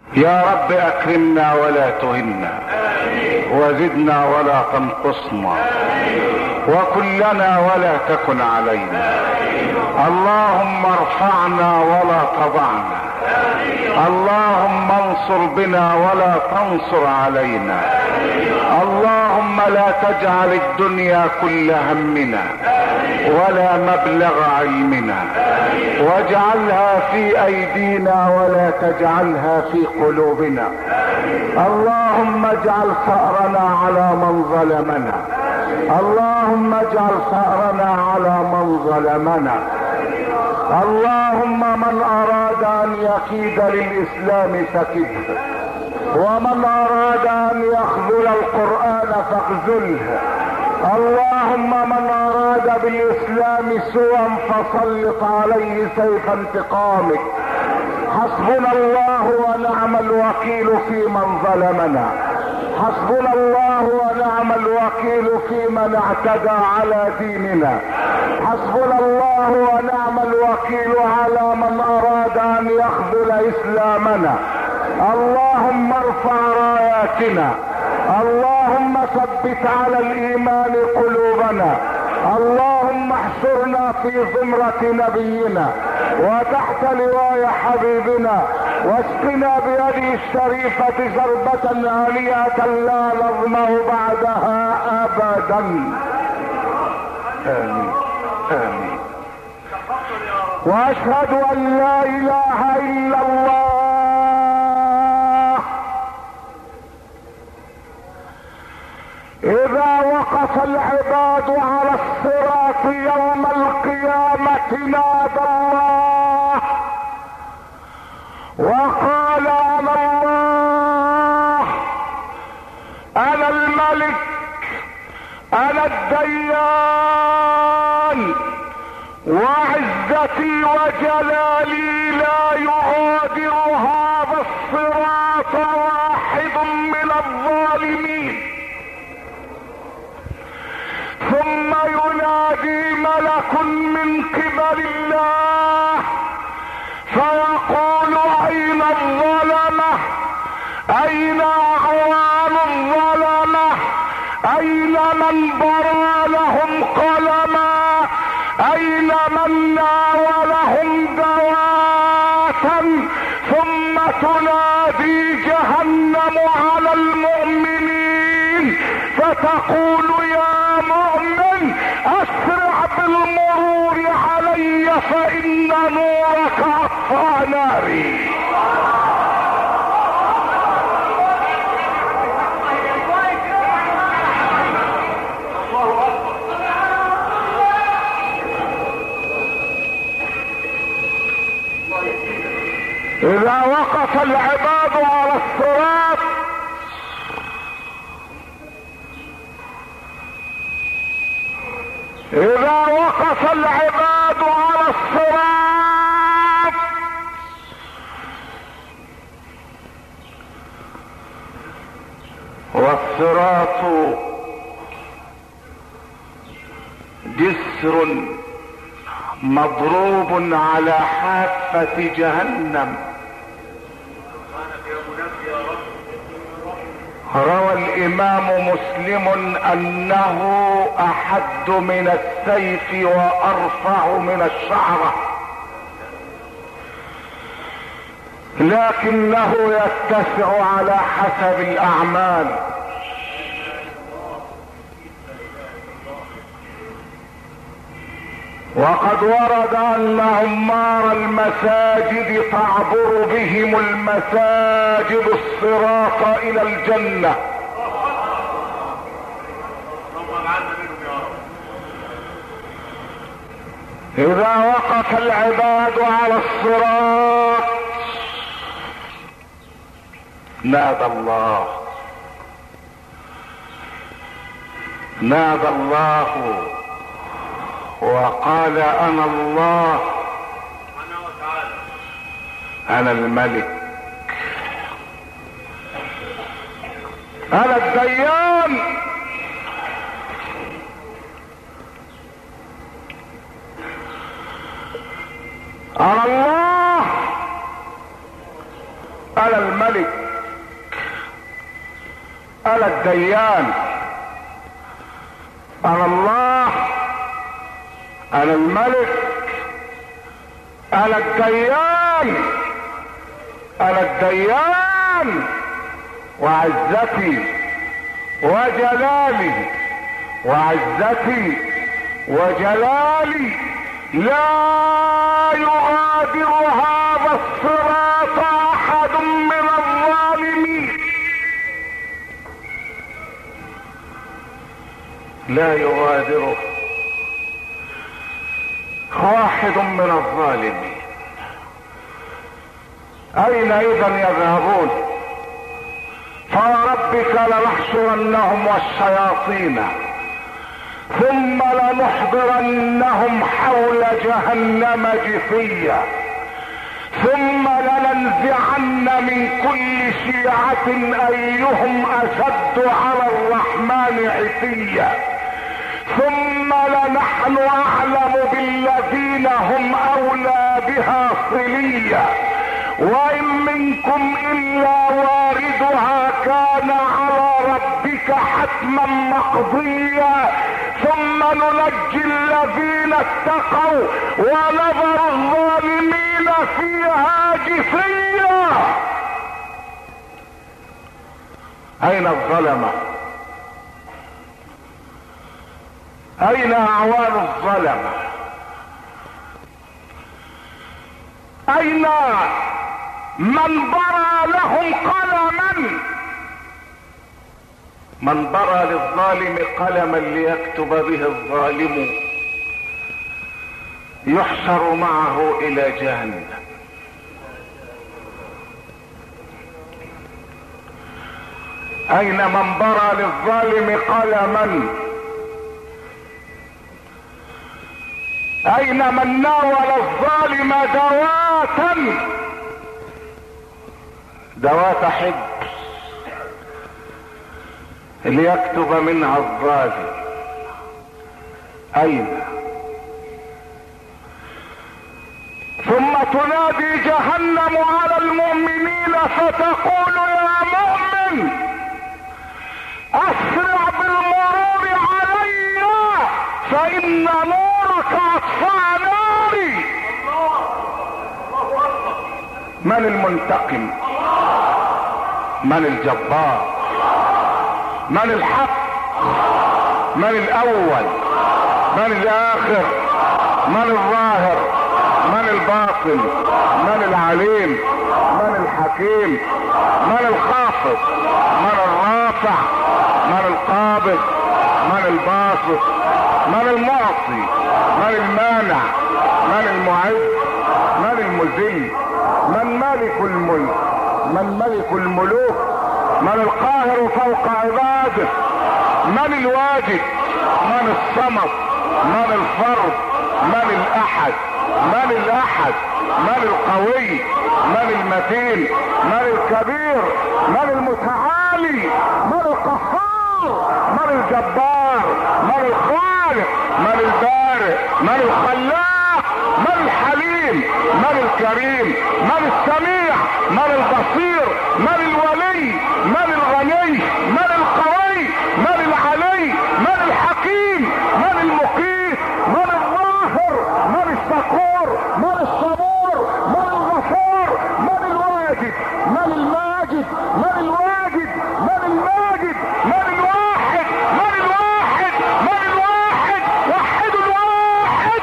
يا رب اكرمنا ولا تهنا، وزدنا ولا تنقصنا، وكلنا ولا تكن علينا. اللهم ارفعنا ولا تضعنا، اللهم انصر بنا ولا تنصر علينا. اللهم لا تجعل الدنيا كل همنا ولا مبلغ علمنا، واجعلها في ايدينا ولا تجعلها في قلوبنا. اللهم اجعل ثأرنا على من ظلمنا، اللهم اجعل ثأرنا على من ظلمنا. اللهم من اراد ان يكيد للاسلام فكده، ومن اراد ان يخذل القرآن فاخذله. اللهم من اراد بالاسلام سوءا فسلط عليه سيف انتقامك. حسبنا الله ونعم الوكيل في من ظلمنا، حسبنا الله ونعم الوكيل في من اعتدى على ديننا، حسبنا الله ونعم الوكيل على من اراد ان يخذل اسلامنا. اللهم ارفع راياتنا، اللهم ثبت على الايمان قلوبنا، اللهم احشرنا في زمرة نبينا وتحت لواء حبيبنا، واسقنا بيده الشريفة شربة هانية لا نظمأ بعدها ابدا. امين امين. واشهد ان لا اله الا الله اذا وقف العباد على الصراط يوم القيامة نادى الله وقال انا الله، انا الملك، انا الديان، وعزتي وجلالي لا يغادر هذا الصراط واحد من الظالمين. ثم ينادي ملك من قبل الله فيقول اين الظلمة، اين اعوان الظلمة، اين من برى لهم قلما، اين من ناولهم دواتا. ثم تنادي جهنم على المؤمنين فتقول يا مؤمن اسرع بالمرور علي فان نورك اطفأ ناري. اذا وقف العباد على الصراط اذا وقف العباد على الصراط والصراط جسر مضروب على حافة جهنم. روى الامام مسلم انه احد من السيف وارفع من الشعرة، لكنه يتسع على حسب الاعمال. وقد ورد ان عمار المساجد تعبر بهم المساجد الصراط الى الجنة. اذا وقف العباد على الصراط نادى الله، نادى الله وقال انا الله، انا الملك، انا الديان، انا الله انا الملك، انا الديان، انا الله، انا الملك، انا الديان، انا الديان، وعزتي وجلالي، وعزتي وجلالي لا يغادر هذا الصراط احد من الظالمين، لا يغادره واحد من الظالمين. اين اذا يذهبون؟ فربك لنحشرنهم والشياطين ثم لنحضرنهم حول جهنم جثيا ثم لننزعن من كل شيعة ايهم اشد على الرحمن عتيا ثم لنحن اعلم بالذين هم اولى بها صليا وان منكم الا واردها كان على ربك حتما مقضيا ثم ننجي الذين اتقوا ونذر الظالمين فيها جثيا. اين الظلمة؟ اين اعوان الظلمة؟ اين من برى لهم قلما؟ من برى للظالم قلما ليكتب به الظالم يحشر معه الى جهنم. اين من برى للظالم قلما؟ اين من ناول الظالم دوات حبس ليكتب منها الظالم؟ اين؟ ثم تنادي جهنم على المؤمنين فتقول يا مؤمن اسرع بالمرور علي فان نورك اطفأ ناري. من المنتقم؟ من الجبار؟ من الحق؟ من الاول؟ من الاخر؟ من الظاهر؟ من الباطن؟ من العليم؟ من الحكيم؟ من الخافض؟ من الرافع؟ من القابض؟ من الباسط؟ من المعطي؟ من المانع؟ من المعز؟ من المذل؟ من ملك الملك؟ من ملك الملوك؟ من القاهر فوق عباده؟ من الواجد؟ من الصمد؟ من الفرد؟ من الاحد؟ من الاحد؟ من القوي؟ من المتين؟ من الكبير؟ من المتعالي؟ من القهار؟ من الجبار؟ من الخالق؟ من البارئ؟ من الخلاق؟ من الحليم؟ من الكريم؟ من السميع؟ من البصير؟ من الولي؟ من الغني؟ من القوي؟ من العلي؟ من الحكيم؟ من المقيت؟ من الظاهر؟ من الشكور؟ من الصبور؟ من الغفور؟ من الواجد؟ من الماجد؟ من الواجد؟ من الماجد؟ من الواحد؟ من الواحد؟ من الواحد؟ وحد الواحد.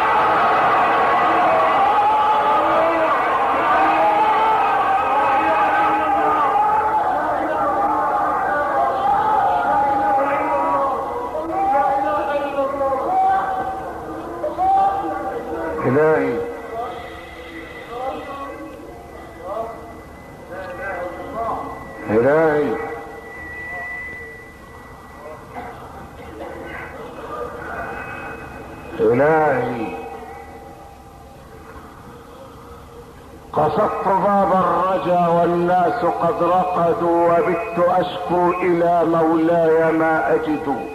إلهي إلهي إلهي قصدت باب الرجا والناس قد رقدوا وبت أشكو إلى مولاي ما أجد.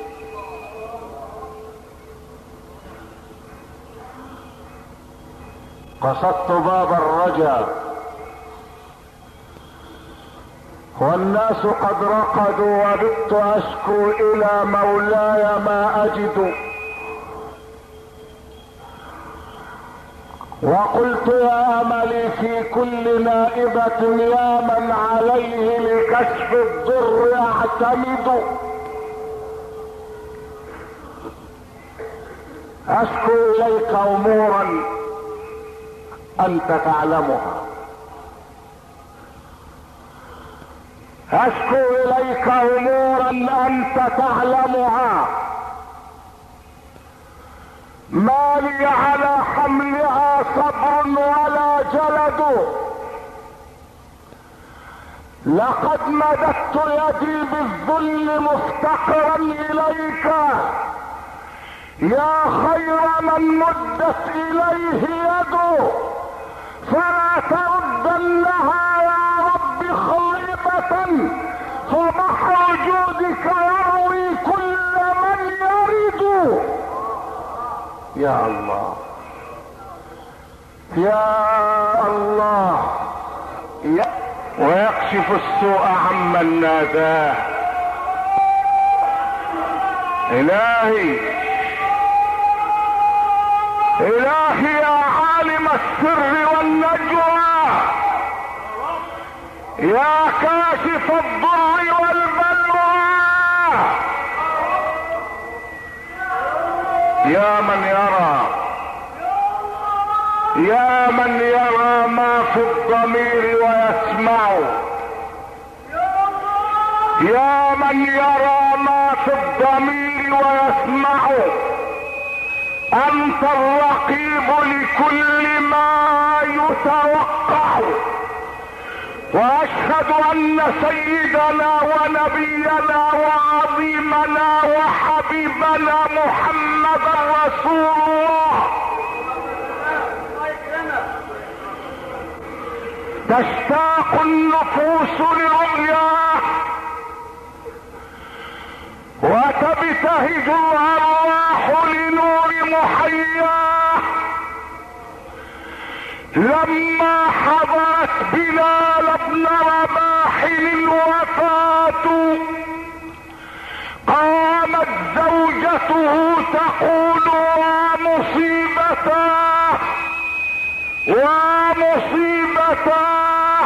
قصدت باب الرجا والناس قد رقدوا وبت اشكو الى مولاي ما اجد. وقلت يا املي في كل نائبة يا من عليه لكشف الضر اعتمد. اشكو اليك امورا انت تعلمها، اشكو اليك امورا انت تعلمها، ما لي على حملها صبر ولا جلد. لقد مددت يدي بالذل مفتقرا اليك يا خير من مدت اليه يده، فلا تردنها يا رب خائبة، فبحر جودك يروي كل من يرد. يا الله يا الله ويكشف السوء عمن ناداه. الهي الهي يا عالم السر والنجوى، يا كاشف الضر والبلوى، يا من يرى ما في الضمير ويسمع، يا من يرى ما في الضمير ويسمع. انت الرقيب لكل ما يتوقع. واشهد ان سيدنا ونبينا وعظيمنا وحبيبنا محمدا رسول الله. تشتاق النفوس لرؤياه وتبتهج الارواح لنور محياه. لما حضرت بلال بن رباح الوفاة قامت زوجته تقول ومصيبتاه ومصيبتاه،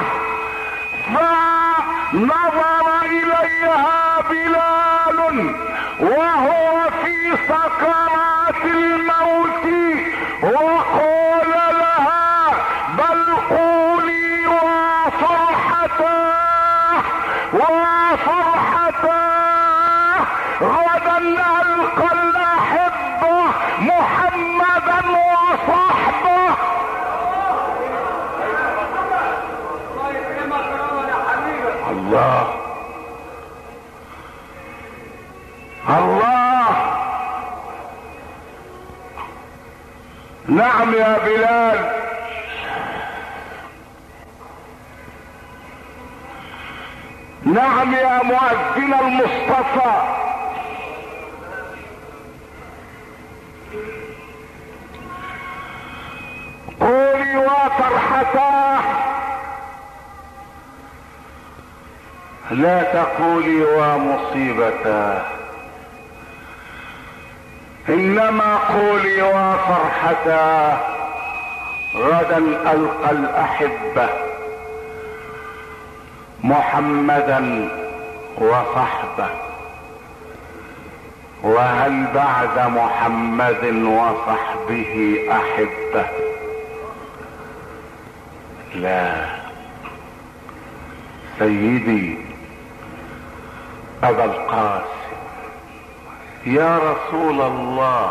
فنظر اليها بلال وهو في سكرات الموت وقال لها بل قولي وفرحتاه وفرحتاه، غدا نلقى الاحبه محمدا وصحبه. الله الله. نعم يا بلال، نعم يا مؤذن المصطفى، قولي وفرحتاه لا تقولي ومصيبتاه، انما قولي وفرحتاه غدا القى الاحبه محمدا وصحبه. وهل بعد محمد وصحبه احبه؟ لا. سيدي ابا القاسم يا رسول الله،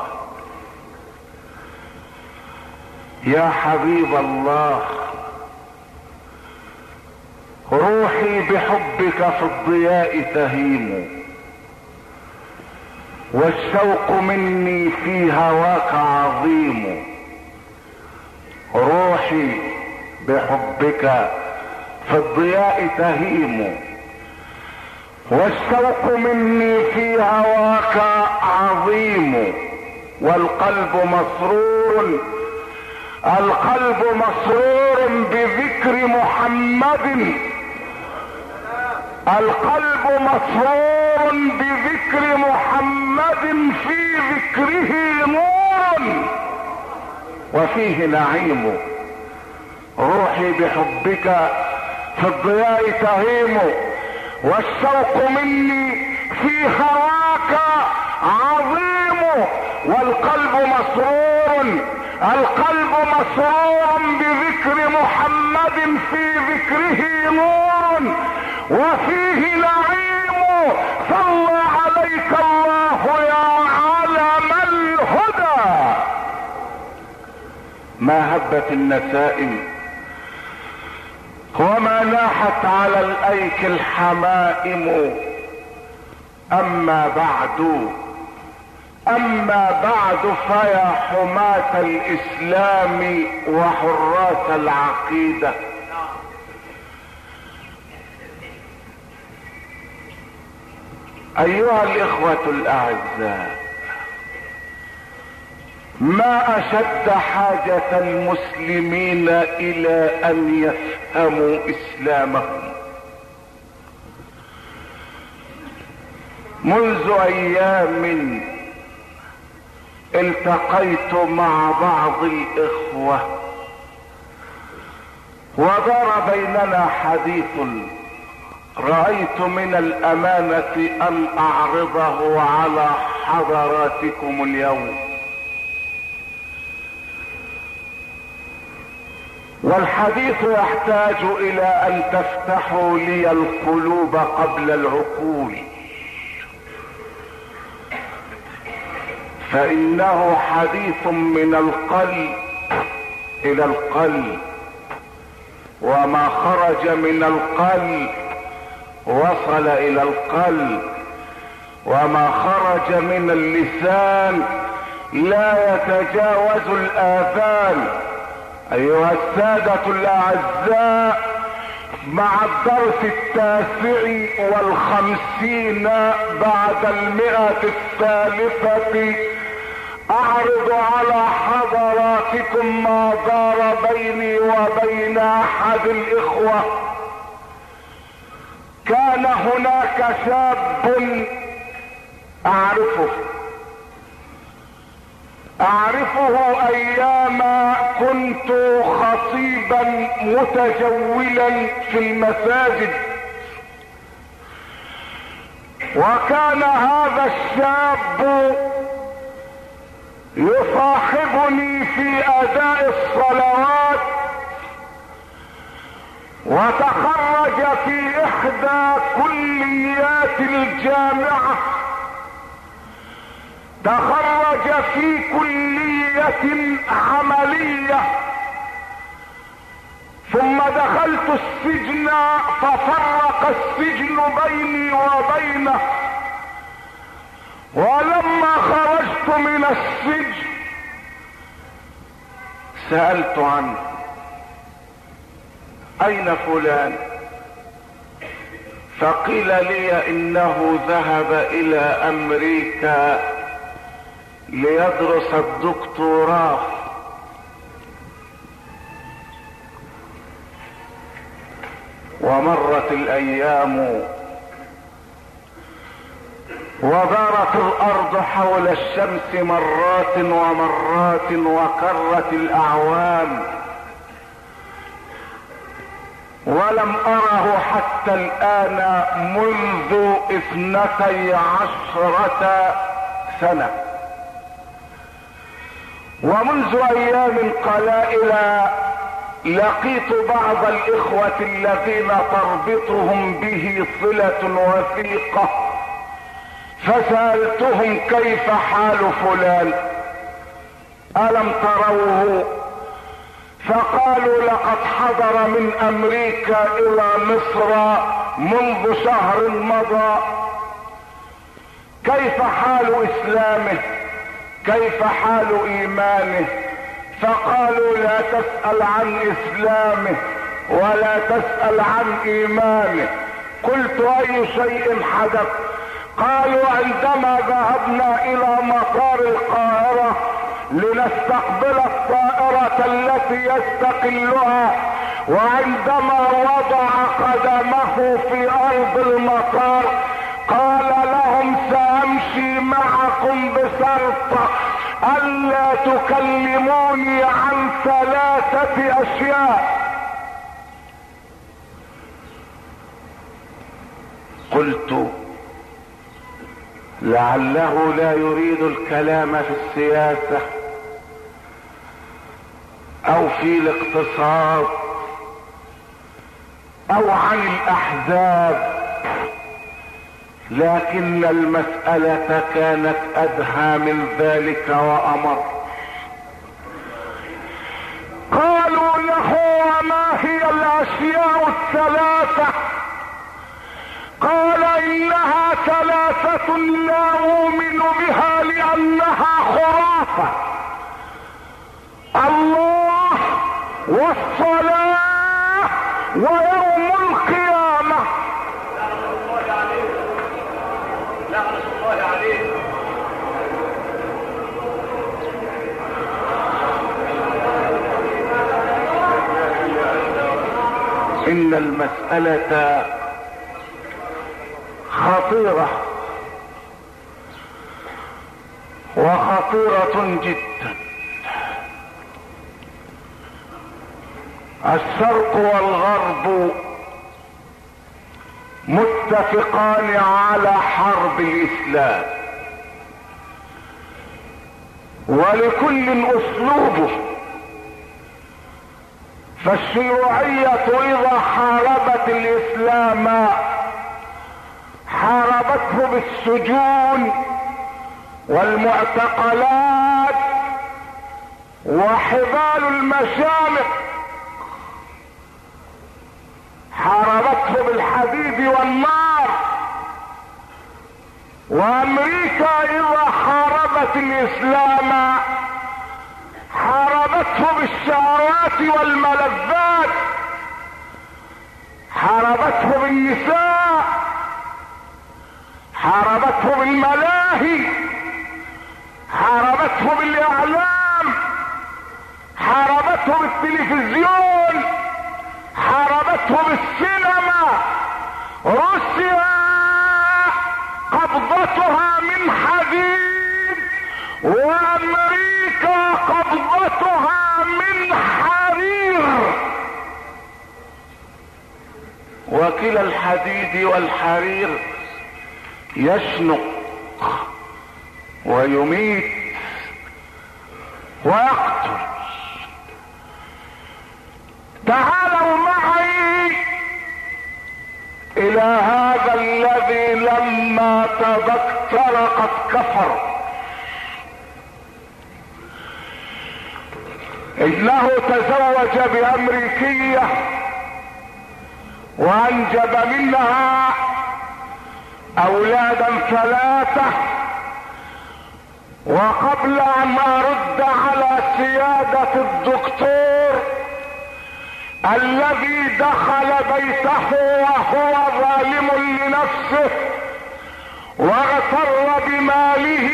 يا حبيب الله، روحي بحبك في الضياء تهيم، والشوق مني في هواك عظيم. روحي بحبك في الضياء تهيم، والشوق مني في هواك عظيم. والقلب مسرور، القلب مسرور بذكر محمد القلب مسرور بذكر محمد، في ذكره نور وفيه نعيم. روحي بحبك في الضياء تهيم، والشوق مني في هواك عظيم. والقلب مسرور، القلب مسرور بذكر محمد، في ذكره نور وفيه نعيم. صلى عليك الله يا علم الهدى. ما هبت النسائم وما ناحت على الايك الحمائم. اما بعد فيا حماة الاسلام وحراس العقيدة، ايها الاخوة الاعزاء، ما اشد حاجة المسلمين الى ان يفهموا اسلامهم. منذ ايام التقيت مع بعض الاخوة ودار بيننا حديث، رأيت من الامانة ان اعرضه على حضراتكم اليوم. والحديث يحتاج الى ان تفتحوا لي القلوب قبل العقول، فانه حديث من القلب الى القلب، وما خرج من القلب وصل الى القلب، وما خرج من اللسان لا يتجاوز الاذان. ايها السادة الاعزاء، مع الدرس 59 بعد 100 اعرض على حضراتكم ما دار بيني وبين احد الاخوة. كان هناك شاب اعرفه ايام كنت خطيبا متجولا في المساجد، وكان هذا الشاب يصاحبني في اداء الصلوات، وتخرج في احدى كليات الجامعة، تخرج في كلية عملية، ثم دخلت السجن ففرق السجن بيني وبينه. ولما خرجت من السجن سألت عنه: اين فلان؟ فقيل لي انه ذهب الى امريكا ليدرس الدكتوراه. ومرت الايام ودارت الارض حول الشمس مرات ومرات، وكرت الاعوام، ولم اره حتى الان منذ 12 سنة. ومنذ ايام قلائل لقيت بعض الاخوة الذين تربطهم به صلة وثيقة، فسألتهم: كيف حال فلان؟ ألم تروه؟ فقالوا: لقد حضر من امريكا الى مصر منذ شهر مضى. كيف حال اسلامه؟ كيف حال ايمانه؟ فقالوا: لا تسأل عن اسلامه ولا تسأل عن ايمانه. قلت: اي شيء حدث؟ قالوا: عندما ذهبنا الى مطار القاهرة لنستقبل الطائرة التي يستقلها، وعندما وضع قدمه في ارض الا تكلموني عن 3 اشياء. قلت لعله لا يريد الكلام في السياسة او في الاقتصاد او عن الاحزاب، لكن المسألة كانت ادهى من ذلك وامر. قالوا له وما هي الاشياء ال3؟ قال انها 3 لا اؤمن بها لانها خرافة: الله والصلاة ويوم القيامة. ان المسألة خطيرة وخطيرة جدا. الشرق والغرب متفقان على حرب الاسلام، ولكل اسلوبه. فالشيوعية اذا حاربت الاسلام حاربته بالسجون والمعتقلات وحبال المشامخ، حاربته بالحديد والنار. وامريكا اذا حاربت الاسلام حاربته بالشهوات والملذات، حاربته بالنساء، حاربته بالملاهي، حاربته بالاعلام، حاربته بالتلفزيون، حاربته بالسينما. روسيا قبضتها من حديد، وامريكا قبضتها من حرير، وكلا الحديد والحرير يشنق ويميت ويقتل. تعالوا معي الى هذا الذي لما تذكر قد كفر. انه تزوج بامريكية وانجب منها اولادا 3. وقبل ان ارد على سيادة الدكتور الذي دخل بيته وهو ظالم لنفسه واغتر بماله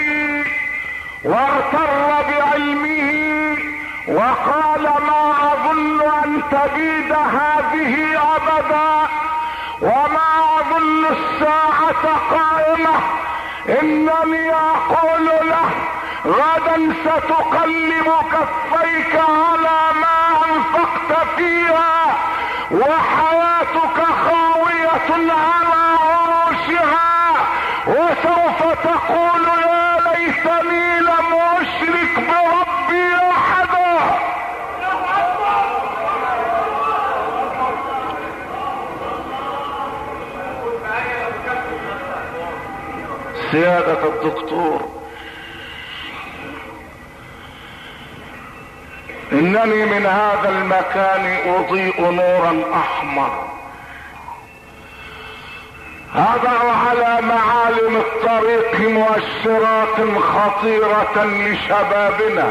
واغتر بعلمه وقال ما اظن ان تبيد هذه ابدا وما اظن الساعة قائمة، انني اقول له غدا ستقلب كفيك على ما انفقت فيها وحياتك خاوية على عروشها، وسوف تقول يا ليتني لم اشرك بربي احدا. سيادة الدكتور، انني من هذا المكان اضيء نورا احمر اضع على معالم الطريق مؤشرات خطيرة لشبابنا.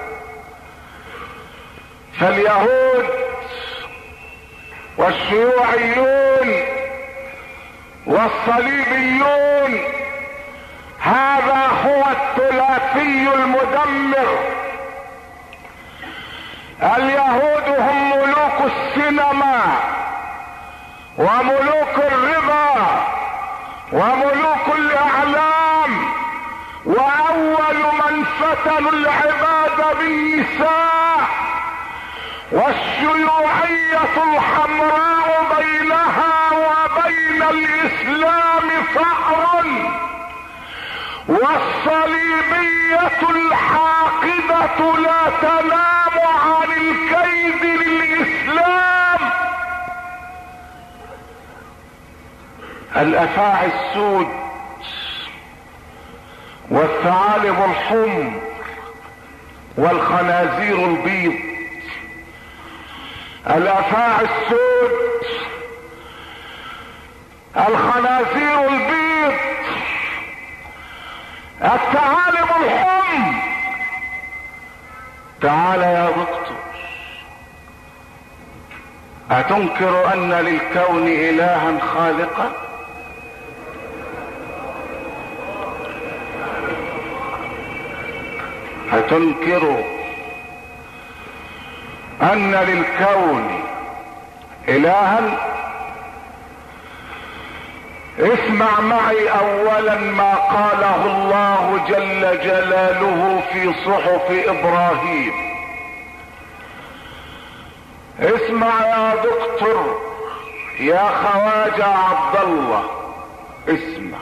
فاليهود والشيوعيون والصليبيون هذا هو الثلاثي المدمر. اليهود هم ملوك السينما وملوك الربا وملوك الاعلام، واول من فتن يشغل العباد بالنساء، والشيوعية الحمراء بينها وبين الإسلام ثأر، والصليبية الحاقدة لا تنام عن الكيد للإسلام. الأفاعي السود والثعالب الحمر والخنازير البيض. الأفاعي السود، الخنازير البيض، الثعالب الحمر. تعال يا دكتور، أتنكر أن للكون إلها خالقا؟ أتنكر أن للكون إلها؟ اسمع معي اولا ما قاله الله جل جلاله في صحف ابراهيم. اسمع يا دكتور، يا خواجة عبد الله، اسمع.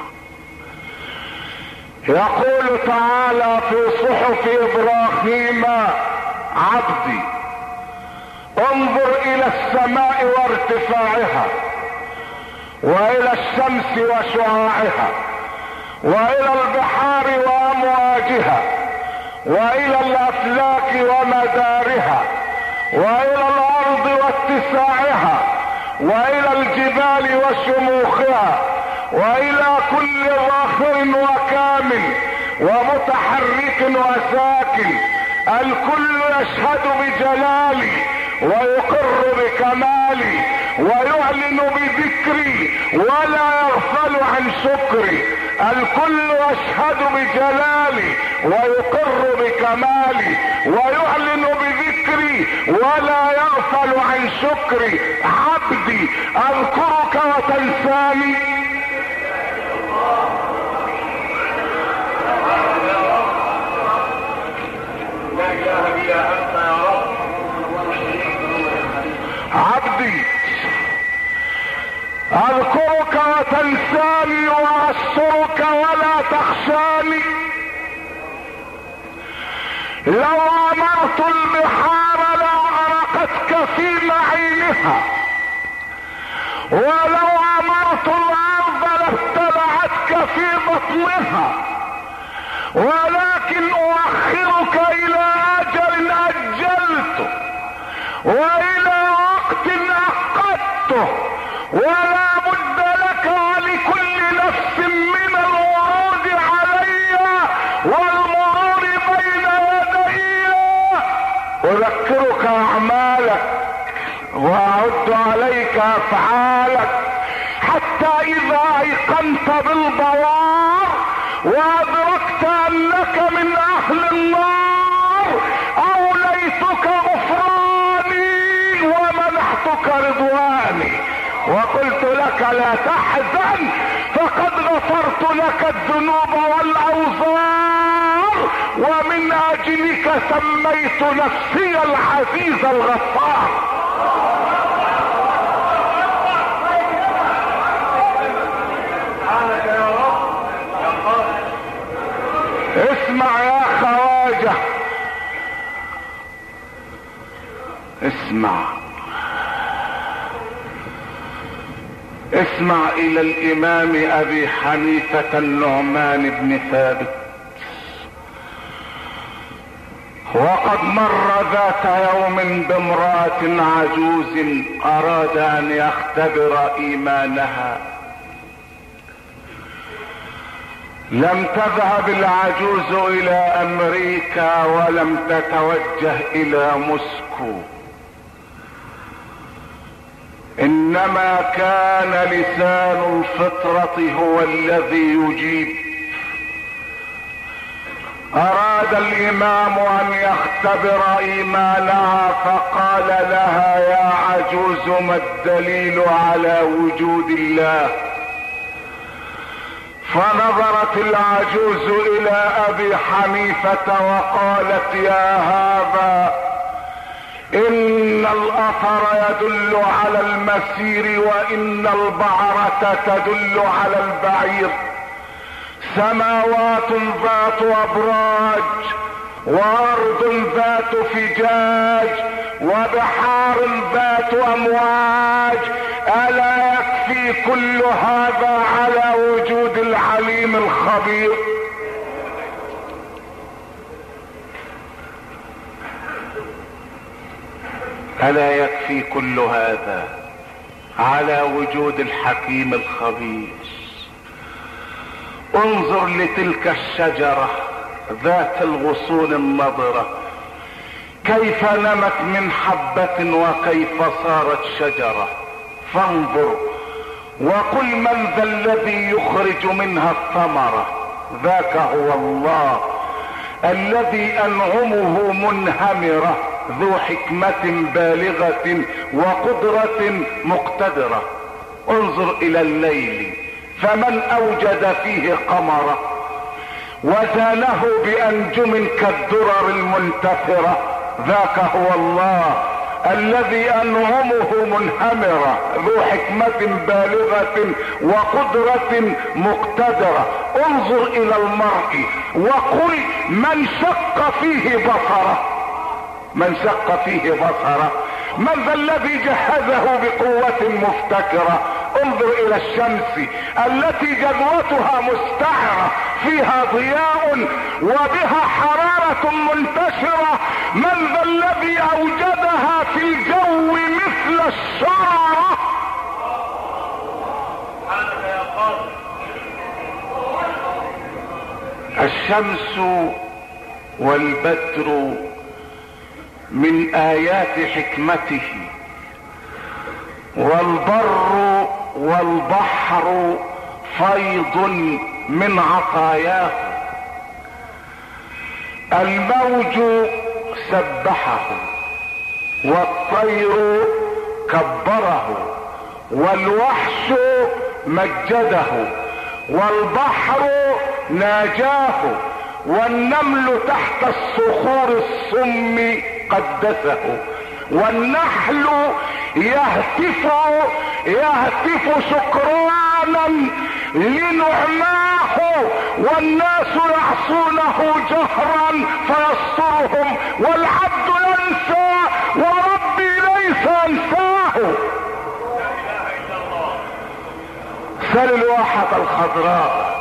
يقول تعالى في صحف ابراهيم: عبدي انظر الى السماء وارتفاعها، والى الشمس وشعاعها، والى البحار وامواجها، والى الافلاك ومدارها، والى الارض واتساعها، والى الجبال وشموخها، والى كل ظاهر وكامل ومتحرك وساكن. الكل يشهد بجلالي ويقر بكمالي ويعلن بذكري ولا يغفل عن شكري. الكل يشهد بجلالي ويقر بكمالي ويعلن بذكري ولا يغفل عن شكري. عبدي اذكرك وتنساني. عبدي اذكرك وتنساني واسترك ولا تخشاني. لو امرت البحار لاغرقتك في معينها، ولو امرت الارض لابتلعتك في بطنها، ولكن اؤخرك الى اجل اجلته والى وقت عقدته، ولا بد لك ولكل نفس من الورود علي والمرور بين يدي. اذكرك اعمالك واعد عليك افعالك، حتى اذا ايقنت بالبوار وادركت انك من اهل النار اوليتك غفراني ومنحتك رضواني، وقلت لك لا تحزن فقد غفرت لك الذنوب والاوزار، ومن اجلك سميت نفسي العزيز الغفار. اسمع يا خواجة، اسمع اسمع الى الامام ابي حنيفة النعمان بن ثابت. وقد مر ذات يوم بامرأة عجوز اراد ان يختبر ايمانها. لم تذهب العجوز الى امريكا ولم تتوجه الى موسكو، انما كان لسان الفطرة هو الذي يجيب. اراد الامام ان يختبر ايمانها فقال لها: يا عجوز ما الدليل على وجود الله؟ فنظرت العجوز الى ابي حنيفة وقالت: يا هذا، ان الاثر يدل على المسير وان البعرة تدل على البعير. سماوات ذات ابراج وارض ذات فجاج وبحار ذات امواج، الا يكفي كل هذا على وجود العليم الخبير؟ الا يكفي كل هذا على وجود الحكيم الخبير؟ انظر لتلك الشجرة ذات الغصون النضرة، كيف نمت من حبة وكيف صارت شجرة. فانظر وقل: من ذا الذي يخرج منها الثمرة؟ ذاك هو الله الذي انعمه منهمرة، ذو حكمة بالغة وقدرة مقتدرة. انظر الى الليل فمن اوجد فيه قمرا وزانه بانجم كالدرر المنتثرة، ذاك هو الله الذي انعمه منهمرة، ذو حكمة بالغة وقدرة مقتدرة. انظر الى المرء وقل: من شق فيه بصره؟ من شق فيه بصره؟ من ذا الذي جهزه بقوة مفتكرة؟ انظر الى الشمس التي جذوتها مستعرة، فيها ضياء وبها حرارة منتشرة. من ذا الذي اوجدها في الجو مثل الشررة؟ الشمس والبدر من ايات حكمته، والبر والبحر فيض من عطاياه. الموج سبحه والطير كبره والوحش مجده والبحر ناجاه والنمل تحت الصخور الصم قدسه والنحل يهتف شكرانا لنعماه والناس يعصونه جهرا فيسترهم والعبد ينسى وربي ليس انساه. سل الواحة الخضراء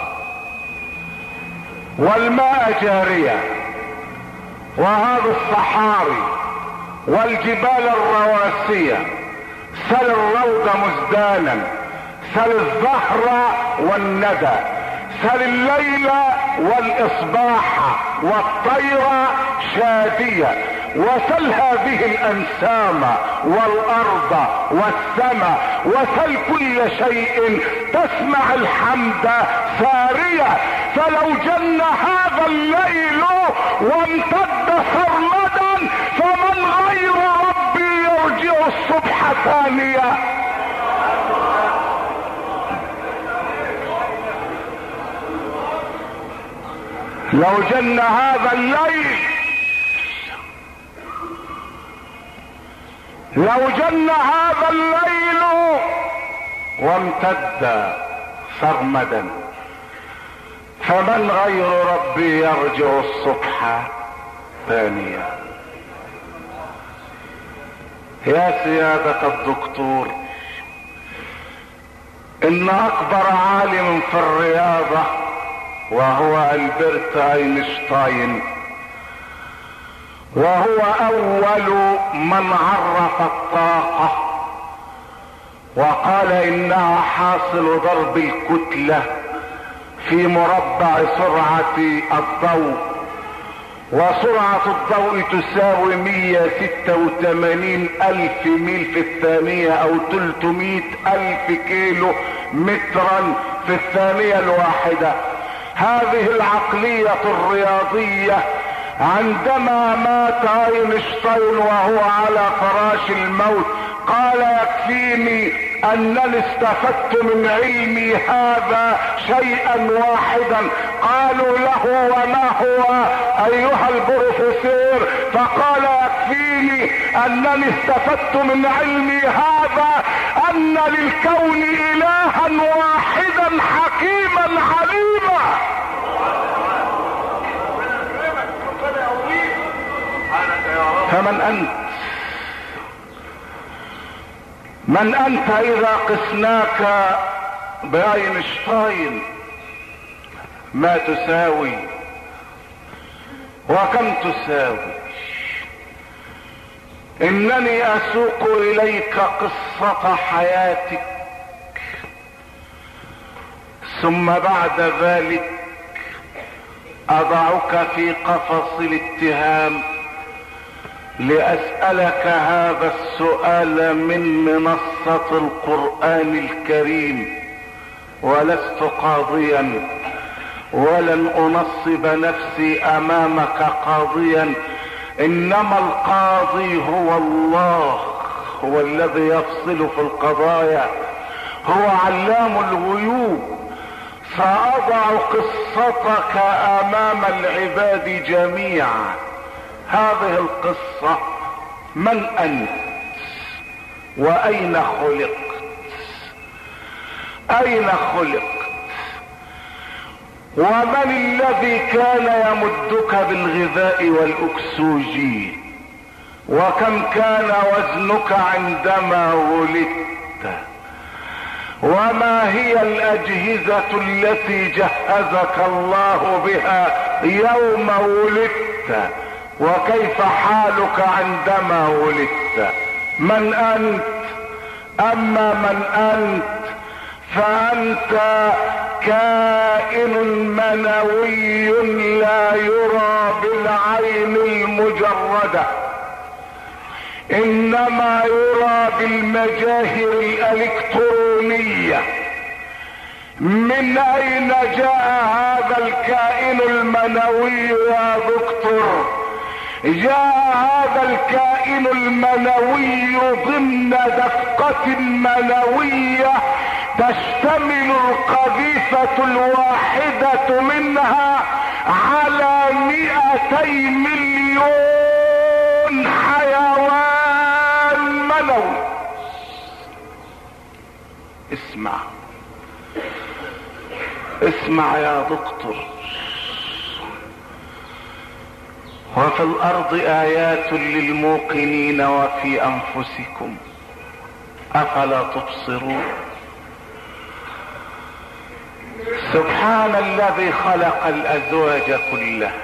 والماء جارية وهذا الصحاري والجبال الرواسية، سل الروض مزدانا، سل الزهر والندى، سل الليل والاصباح والطير شادية، وسل هذه الانسام والارض والسماء، وسل كل شيء تسمع الحمد سارية. فلو جن هذا الليل وامتد سرمدا فمن غير ربي يرجع الصبح ثانية. لو جن هذا الليل، لو جن هذا الليل وامتد سرمدا فمن غير ربي يرجع الصبح ثانية. يا سيادة الدكتور، ان اكبر عالم في الرياضة وهو ألبرت اينشتاين، وهو اول من عرف الطاقة وقال انها حاصل ضرب الكتلة في مربع سرعة الضوء، وسرعة الضوء تساوي 186 ألف ميل في الثانية او 300 ألف كيلو مترا في الثانية الواحدة. هذه العقلية الرياضية عندما مات اينشتاين وهو على فراش الموت قال: يكفيني انني استفدت من علمي هذا شيئا واحدا. قالوا له وما هو ايها البروفيسور؟ فقال يكفيني انني استفدت من علمي هذا ان للكون الها واحدا حكيما عليما. فمن انت؟ من انت اذا قسناك باينشتاين؟ ما تساوي وكم تساوي؟ انني اسوق اليك قصة حياتك ثم بعد ذلك اضعك في قفص الاتهام لاسألك هذا السؤال من منصة القرآن الكريم، ولست قاضيا ولن انصب نفسي امامك قاضيا، انما القاضي هو الله، هو الذي يفصل في القضايا، هو علام الغيوب. ساضع قصتك امام العباد جميعا. هذه القصة: من انت واين خلقت؟ اين خلقت؟ ومن الذي كان يمدك بالغذاء والاكسجين؟ وكم كان وزنك عندما ولدت؟ وما هي الاجهزة التي جهزك الله بها يوم ولدت؟ وكيف حالك عندما ولدت؟ من انت؟ اما من انت فانت كائن منوي لا يرى بالعين المجردة، انما يرى بالمجاهر الالكترونية. من اين جاء هذا الكائن المنوي يا دكتور؟ جاء هذا الكائن المنوي ضمن دفقة منوية تشتمل القذيفة الواحدة منها على 200 مليون حيوان منوي. اسمع يا دكتور. وفي الارض ايات للموقنين وفي انفسكم افلا تبصرون. سبحان الذي خلق الازواج كلها،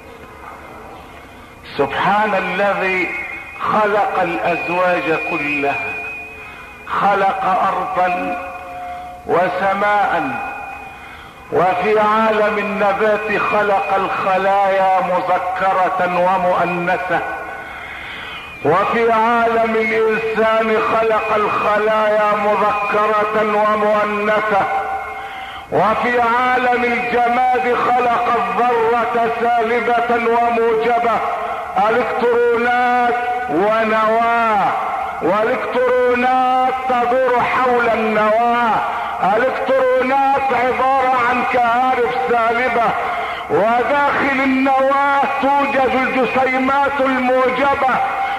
سبحان الذي خلق الازواج كلها، خلق ارضا وسماء، وفي عالم النبات خلق الخلايا مذكرة ومؤنثة، وفي عالم الانسان خلق الخلايا مذكرة ومؤنثة، وفي عالم الجماد خلق الذرة سالبة وموجبة، الكترونات ونواة، والكترونات تدور حول النواة، الكترونات عبارة عن كهارب سالبة، وداخل النواة توجد الجسيمات الموجبة.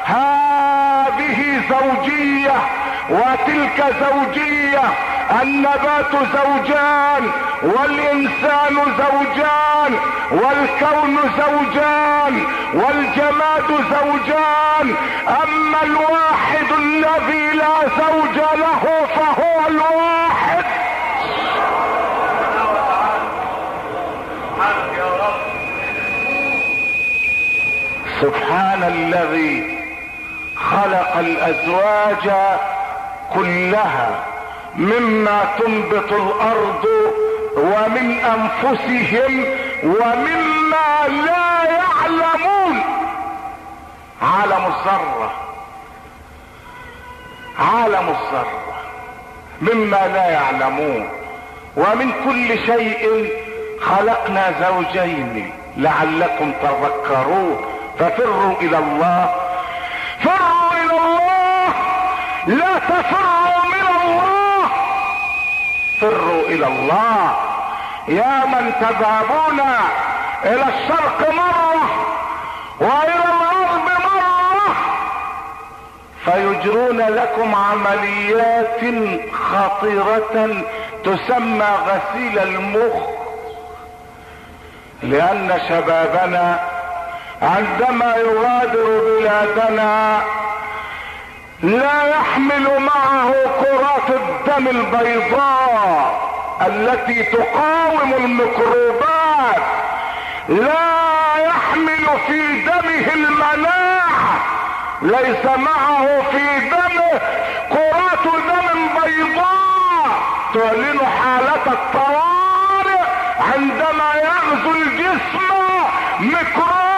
هذه زوجية وتلك زوجية، النبات زوجان والانسان زوجان والكون زوجان والجماد زوجان، اما الواحد الذي لا زوج له فهو الواحد. سبحان الذي خلق الازواج كلها مما تنبت الارض ومن انفسهم ومما لا يعلمون. عالم الذرة، عالم الذرة مما لا يعلمون. ومن كل شيء خلقنا زوجين لعلكم تذكرون. ففروا الى الله، فروا الى الله، لا تفروا من الله. فروا الى الله. يا من تذهبون الى الشرق مرة والى الغرب مرة فيجرون لكم عمليات خطيرة تسمى غسيل المخ، لان شبابنا عندما يغادر بلادنا لا يحمل معه كرات الدم البيضاء التي تقاوم الميكروبات، لا يحمل في دمه المناعة، ليس معه في دمه كرات دم بيضاء تعلن حالة الطوارئ عندما يغزو الجسم ميكروب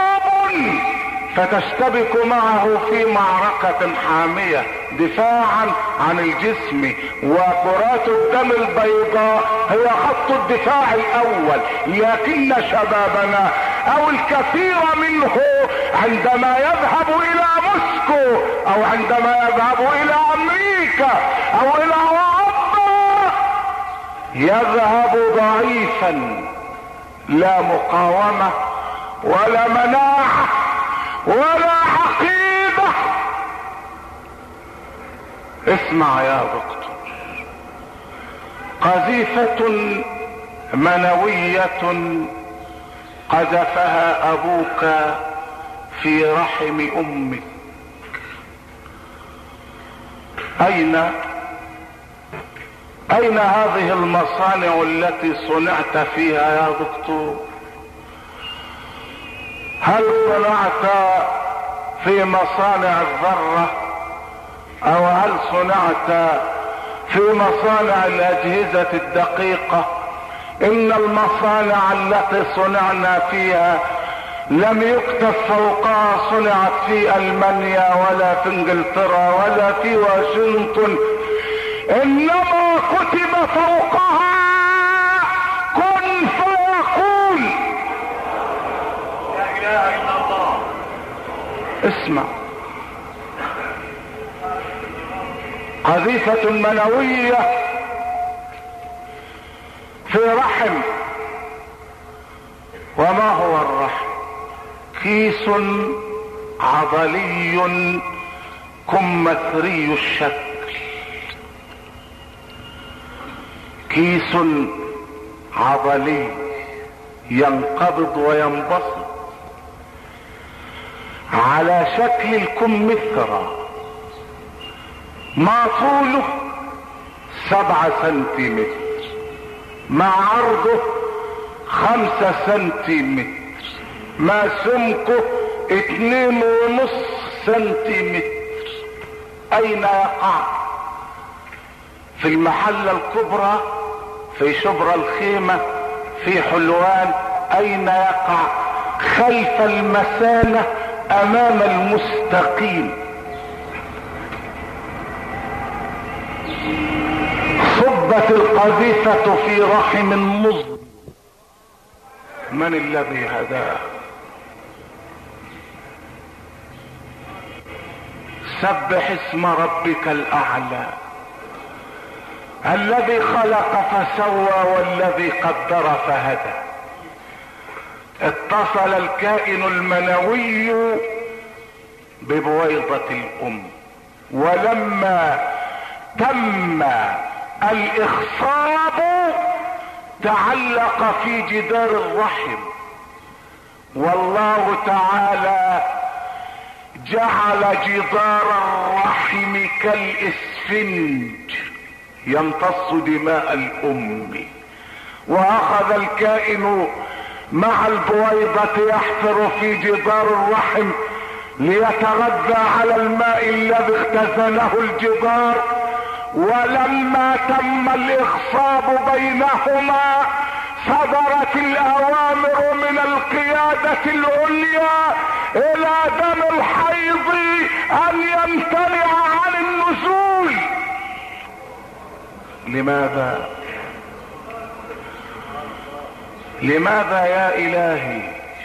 فتشتبك معه في معركة حامية دفاعا عن الجسم. وكرات الدم البيضاء هي خط الدفاع الاول، لكن شبابنا او الكثير منه عندما يذهب الى موسكو او عندما يذهب الى امريكا او الى اوروبا يذهب ضعيفا، لا مقاومة ولا مناعة ولا عقيدة. اسمع يا دكتور، قذيفة منوية قذفها ابوك في رحم امك. اين هذه المصانع التي صنعت فيها يا دكتور؟ هل صنعت في مصانع الذرة او هل صنعت في مصانع الاجهزة الدقيقة؟ ان المصانع التي صنعنا فيها لم يكتب فوقها صنعت في المانيا ولا في انجلترا ولا في واشنطن، انما كتب فوقها كن فيكون. لا اله الا الله. اسمع، قذيفة منوية في رحم. وما هو الرحم؟ كيس عضلي كمثري الشكل، كيس عضلي ينقبض وينبسط على شكل الكمثرى، ما طوله 7 سنتيمتر مع عرضه 5 سنتيمتر ما سمكه 2.5 سنتيمتر. اين يقع؟ في المحلة الكبرى، في شبرا الخيمة، في حلوان. اين يقع؟ خلف المثانة امام المستقيم. صبت القذيفة في رحم مظلم. من الذي هداه؟ سبح اسم ربك الاعلى الذي خلق فسوى والذي قدر فهدى. اتصل الكائن المنوي ببويضة الام، ولما تم الاخصاب تعلق في جدار الرحم، والله تعالى جعل جدار الرحم كالاسفنج يمتص دماء الام، واخذ الكائن مع البويضة يحفر في جدار الرحم ليتغذى على الماء الذي اختزنه الجدار. ولما تم الاخصاب بينهما صدرت الاوامر من القيادة العليا الى دم الحيض ان يمتنع عن النزول. لماذا؟ لماذا يا الهي؟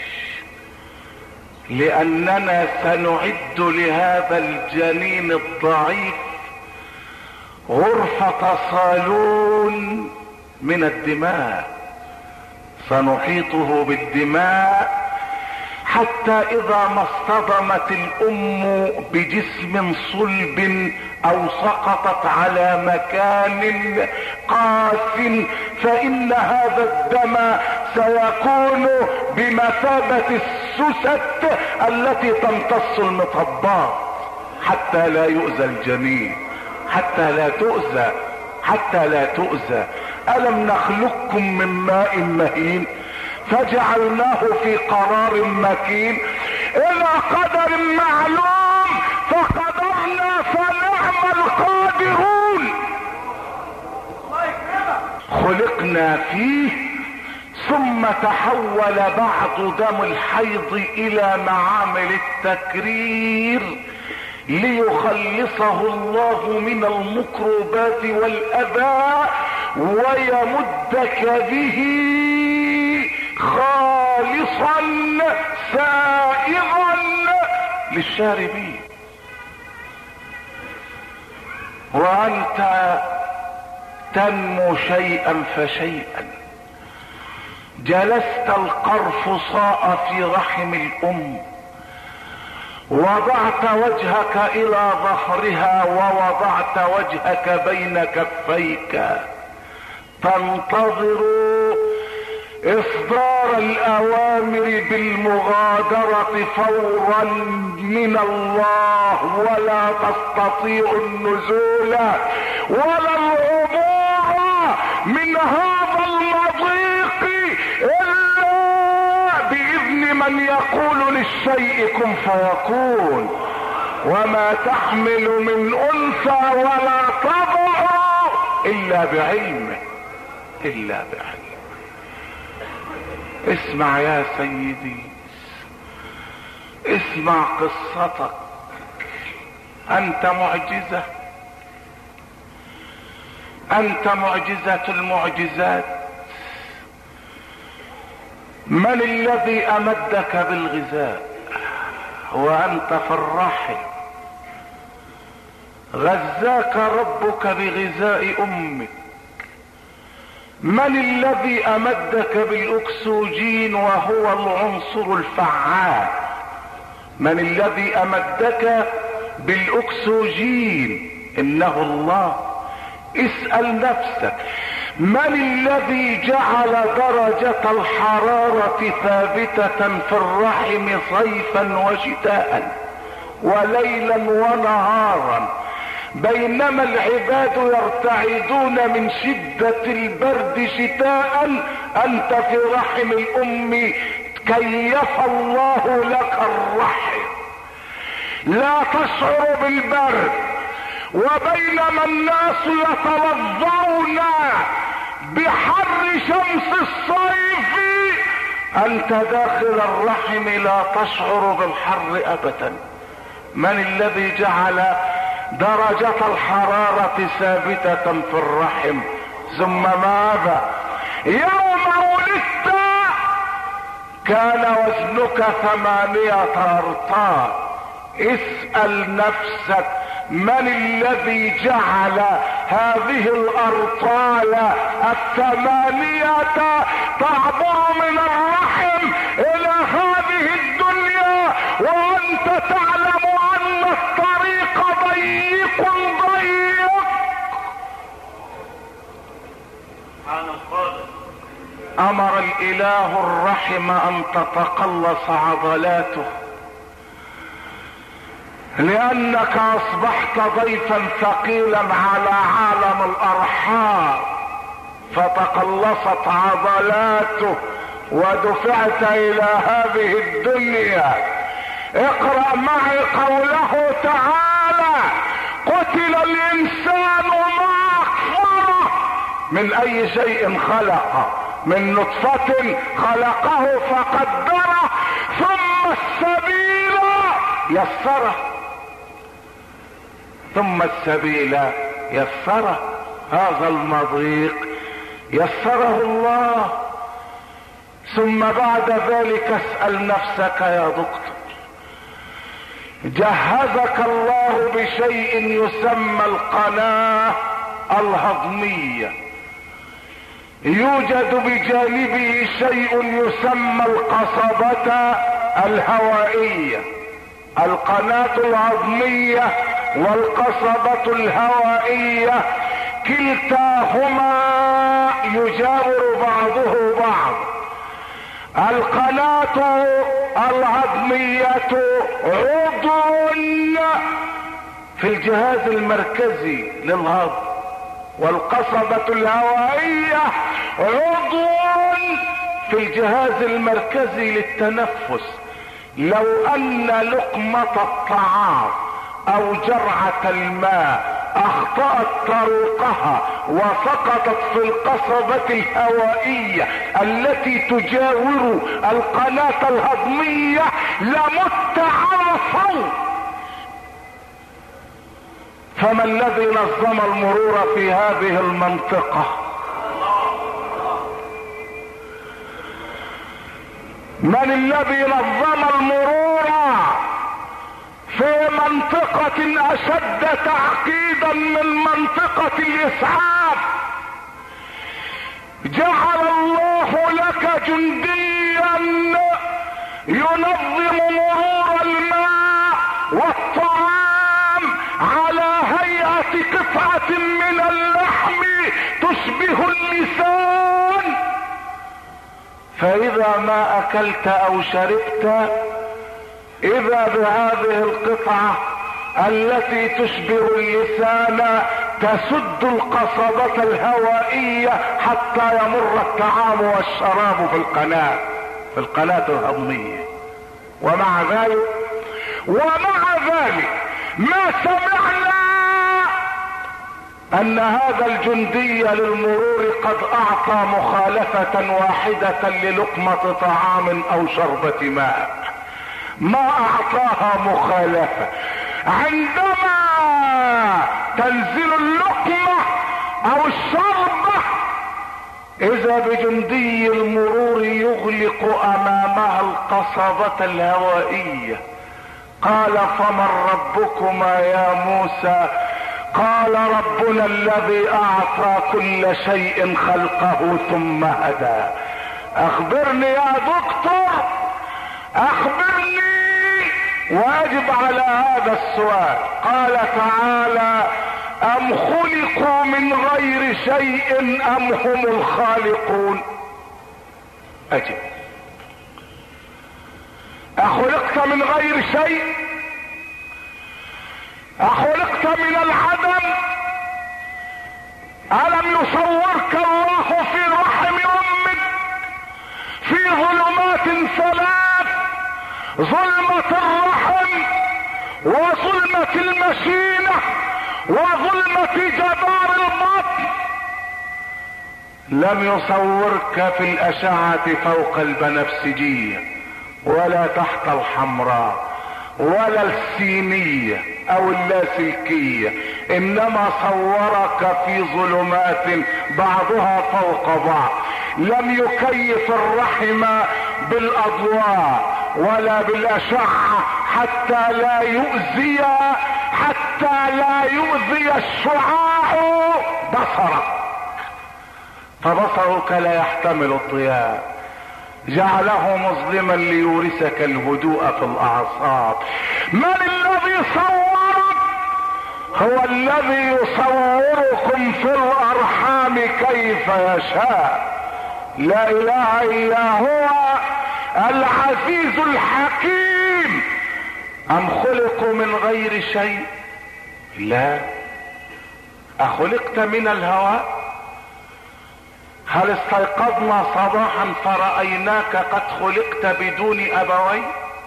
لاننا سنعد لهذا الجنين الضعيف غرفة صالون من الدماء، سنحيطه بالدماء حتى اذا ما اصطدمت الام بجسم صلب او سقطت على مكان قاس فان هذا الدم سيكون بمثابة السست التي تمتص المطبات حتى لا يؤذى الجنين، حتى لا تؤذى. ألم نخلقكم من ماء مهين فجعلناه في قرار مكين إلى قدر معلوم فقدرنا فنعم القادرون. خلقنا فيه ثم تحول بعض دم الحيض إلى معامل التكرير ليخلصه الله من المكروبات والأذى ويمدك به خالصا سائغا للشاربين. وأنت تنمو شيئا فشيئا. جلست القرفصاء في رحم الأم، وضعت وجهك إلى ظهرها ووضعت وجهك بين كفيك تنتظر إصدار الأوامر بالمغادرة فورا من الله، ولا تستطيع النزول ولا العبور من هذا المضيق إلا بإذن من يقول للشيء كن فيكون. وما تحمل من أنثى ولا تضع إلا بعلمه، إلا بعلمه. اسمع يا سيدي، اسمع قصتك. أنت معجزة، أنت معجزة المعجزات. من الذي أمدك بالغذاء وأنت في الرحم؟ غذاك ربك بغذاء أمك. من الذي أمدك بالأكسجين وهو العنصر الفعال؟ من الذي أمدك بالأكسجين؟ إنه الله. اسأل نفسك من الذي جعل درجة الحرارة ثابتة في الرحم صيفا وشتاء وليلا ونهارا، بينما العباد يرتعدون من شدة البرد شتاء؟ أنت في رحم الأم كيف الله لك الرحم، لا تشعر بالبرد، وبينما الناس يتوضؤون بحر شمس الصيف أنت داخل الرحم لا تشعر بالحر أبدا. من الذي جعل درجة الحرارة ثابتة في الرحم؟ ثم ماذا؟ يوم ولدت كان وزنك 8 أرطال. اسأل نفسك من الذي جعل هذه الأرطال 8 تعبر من الرحم إلى هذه الدنيا وأنت تعلم أن الطريق ضيق. أمر الإله الرحم أن تتقلص عضلاته لأنك أصبحت ضيفا ثقيلا على عالم الأرحام، فتقلصت عضلاته ودفعت إلى هذه الدنيا. اقرأ معي قوله تعالى: قتل الإنسان ما أكفره من أي شيء خلقه، من نطفة خلقه فقدره ثم السبيل يسره، ثم السبيل يسره. هذا المضيق يسره الله. ثم بعد ذلك اسأل نفسك يا دكتور، جهزك الله بشيء يسمى القناة الهضمية. يوجد بجانبه شيء يسمى القصبة الهوائية. القناة العظمية والقصبة الهوائية كلتاهما يجاور بعضه بعض. القناة العظمية عضو في الجهاز المركزي للهضم، والقصبة الهوائية عضو في الجهاز المركزي للتنفس. لو ان لقمة الطعام او جرعة الماء اخطأت طريقها وسقطت في القصبة الهوائية التي تجاور القناة الهضمية لمت على الصوت. فما الذي نظم المرور في هذه المنطقة؟ من الذي نظم المرور في منطقة اشد تعقيدا من منطقة الاسعاف؟ جعل الله لك جنديا ينظم مرور الماء والطعام على هيئة قطعة من اللحم تشبه اللسان، فاذا ما اكلت او شربت اذا بهذه القطعة التي تشبه اللسان تسد القصبة الهوائية حتى يمر الطعام والشراب في القناة الهضمية. ومع ذلك ما سمعنا ان هذا الجندي للمرور قد اعطى مخالفة واحدة للقمة طعام او شربة ماء. ما اعطاها مخالفة. عندما تنزل اللقمة او الشربة اذا بجندي المرور يغلق امامها القصبة الهوائية. قال فمن ربكما يا موسى؟ قال ربنا الذي اعطى كل شيء خلقه ثم هدى. اخبرني يا دكتور، اخبرني واجب على هذا السؤال. قال تعالى ام خلقوا من غير شيء ام هم الخالقون؟ اجب. اخلقت من غير شيء؟ اخلقت من العدم؟ الم يصورك الله في رحم امك في ظلمات ثلاث: ظلمة الرحم وظلمة المشيمة وظلمة جدار البطن. لم يصورك في الاشعة فوق البنفسجية ولا تحت الحمراء ولا السينية او اللاسلكية، انما صورك في ظلمات بعضها فوق بعض. لم يكيف الرحم بالاضواء ولا بالاشعة حتى لا يؤذي الشعاع بصرك، فبصرك لا يحتمل الضياء. جعله مظلما ليورثك الهدوء في الاعصاب. من الذي صورك؟ هو الذي يصوركم في الارحام كيف يشاء. لا اله الا هو العزيز الحكيم. ام خلقوا من غير شيء؟ لا. اخلقت من الهواء؟ هل استيقظنا صباحا فرأيناك قد خلقت بدون ابوين؟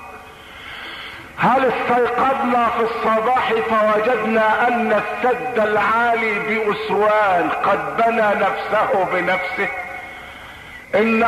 هل استيقظنا في الصباح فوجدنا ان السد العالي بأسوان قد بنى نفسه بنفسه؟ ان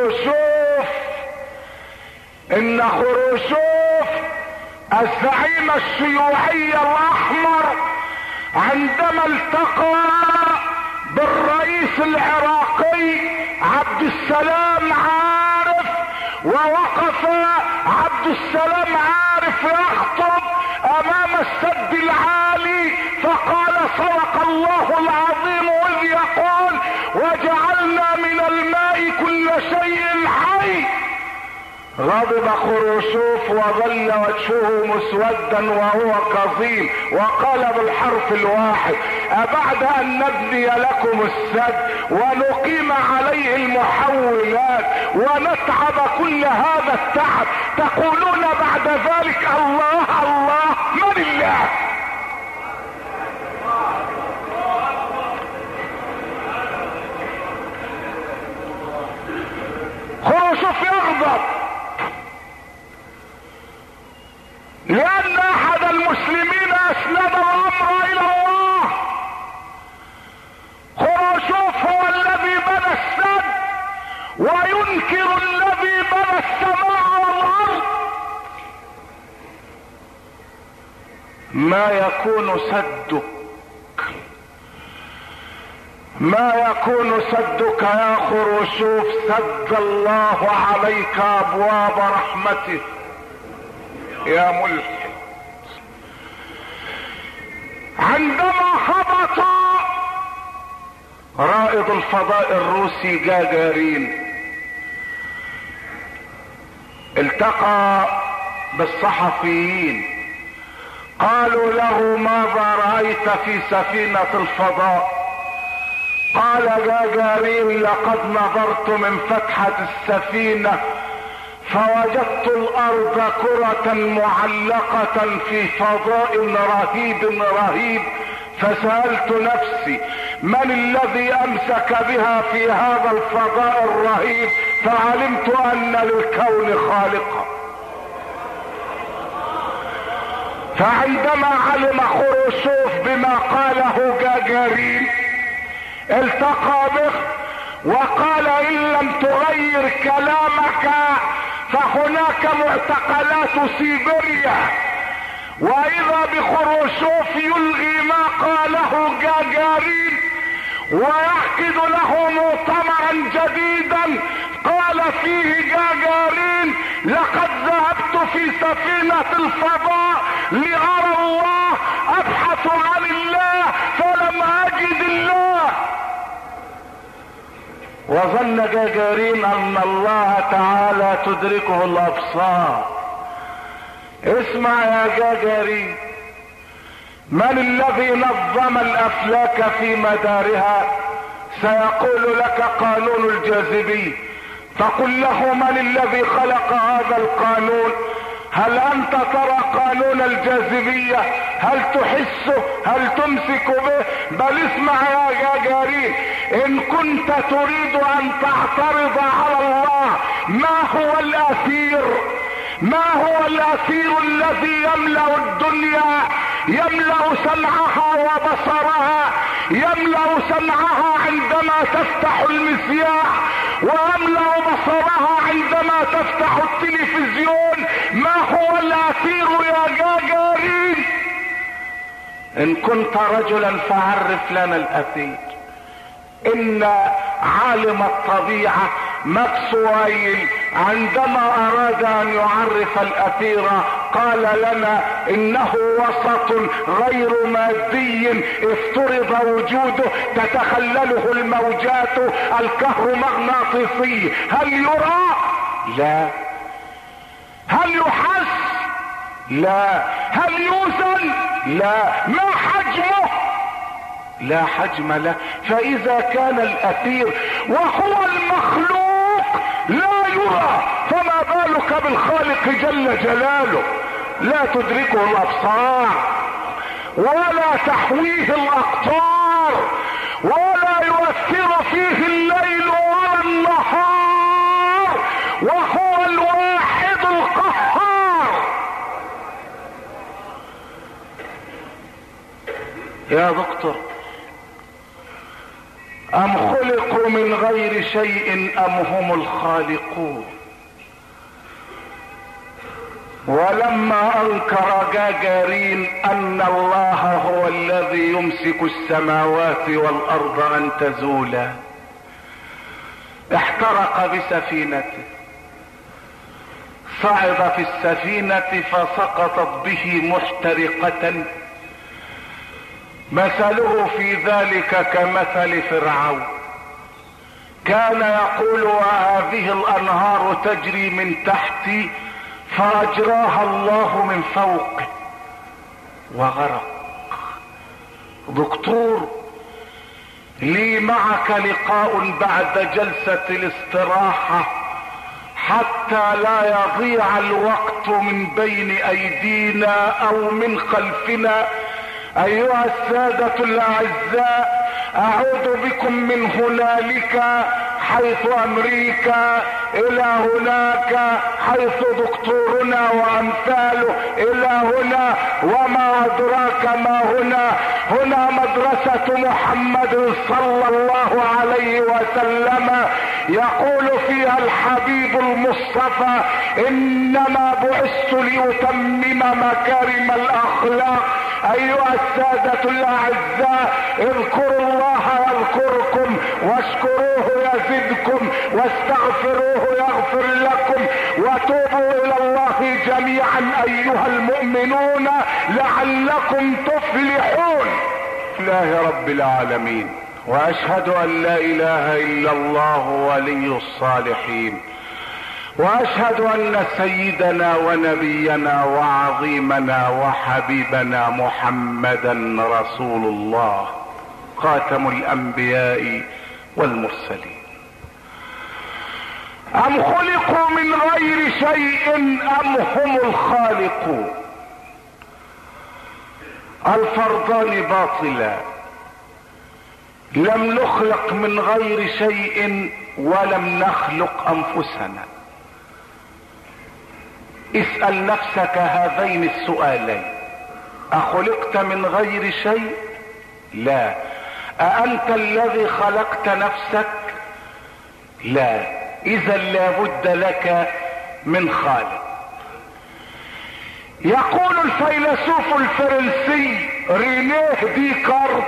خروشوف الزعيم الشيوعي الاحمر عندما التقى بالرئيس العراقي عبد السلام عارف، ووقف عبد السلام عارف يخطب امام السد العالي، فقال صدق الله العظيم اذ يقول وجعلنا من الماء كل شيء حي. غضب خروشوف وظل وجهه مسودا وهو كظيم، وقال بالحرف الواحد: أبعد أن نبني لكم السد ونقيم عليه المحولات ونتعب كل هذا التعب تقولون بعد ذلك الله الله؟ من الله؟ خروشوف يغضب لأن أحد المسلمين أسند الأمر إلى الله. خروشوف هو الذي بنى السد وينكر الذي بنى السماء والأرض. ما يكون سدك يا خروشوف، سد الله عليك أبواب رحمته يا ملحد. عندما هبط رائد الفضاء الروسي جاجارين التقى بالصحفيين، قالوا له: ماذا رأيت في سفينة الفضاء؟ قال جاجارين: لقد نظرت من فتحة السفينة فوجدت الارض كرة معلقة في فضاء رهيب، فسألت نفسي من الذي امسك بها في هذا الفضاء الرهيب، فعلمت ان للكون خالقا. فعندما علم خروشوف بما قاله جاجارين التقى به وقال: ان لم تغير كلامك فهناك معتقلات سيبيريا. واذا بخروشوف يلغي ما قاله جاجارين ويعقد له مؤتمرا جديدا قال فيه جاجارين: لقد ذهبت في سفينة الفضاء لأرى الله، ابحث عن الله فلم اجد الله. وظن جاجارين ان الله تعالى تدركه الابصار. اسمع يا جاجارين، من الذي نظم الافلاك في مدارها؟ سيقول لك قانون الجاذبية. تقول له: من الذي خلق هذا القانون؟ هل انت ترى قانون الجاذبية؟ هل تحسه؟ هل تمسك به؟ بل اسمع يا جاجارين، ان كنت تريد ان تعترض على الله، ما هو الاثير الذي يملأ الدنيا؟ يملأ سمعها وبصرها، يملأ سمعها عندما تفتح المذياع، ويملأ بصرها عندما تفتح التلفزيون. ما هو الاثير يا جاجارين؟ ان كنت رجلا فعرف لنا الاثير. ان عالم الطبيعة ماكسويل عندما اراد ان يعرف الاثير قال لنا: انه وسط غير مادي افترض وجوده تتخلله الموجات الكهرومغناطيسية. هل يرى؟ لا. هل يحس؟ لا. هل يوزن؟ لا. ما حجمه؟ لا حجم له. فاذا كان الاثير وهو المخلوق لا يرى، فما بالك بالخالق جل جلاله؟ لا تدركه الابصار ولا تحويه الاقطار ولا يؤثر فيه الليل ولا النهار، وهو الواحد القهار. يا دكتور، ام خلقوا من غير شيء ام هم الخالقون؟ ولما انكر جاجارين ان الله هو الذي يمسك السماوات والارض ان تزولا احترق بسفينته، صعد في السفينة فسقطت به محترقة، مثله في ذلك كمثل فرعون. كان يقول وهذه الانهار تجري من تحتي فاجراها الله من فوقه وغرق. دكتور، لي معك لقاء بعد جلسة الاستراحة حتى لا يضيع الوقت من بين ايدينا او من خلفنا. ايها السادة الاعزاء، اعود بكم من هنالك حيث امريكا الى هناك حيث دكتورنا وامثاله الى هنا، وما ادراك ما هنا. هنا مدرسة محمد صلى الله عليه وسلم، يقول فيها الحبيب المصطفى: انما بعثت لاتمم مكارم الاخلاق. ايها السادة الاعزاء، اذكروا الله يذكركم، واشكروه يزدكم، واستغفروه يغفر لكم، وتوبوا الى الله جميعا ايها المؤمنون لعلكم تفلحون. الله رب العالمين، واشهد ان لا اله الا الله ولي الصالحين، واشهد ان سيدنا ونبينا وعظيمنا وحبيبنا محمدا رسول الله خاتم الانبياء والمرسلين. ام خلقوا من غير شيء ام هم الخالقون؟ الفرضان باطلا. لم نخلق من غير شيء ولم نخلق انفسنا. اسأل نفسك هذين السؤالين: اخلقت من غير شيء؟ لا. اانت الذي خلقت نفسك؟ لا. اذا لابد لك من خالق. يقول الفيلسوف الفرنسي رينيه ديكارت،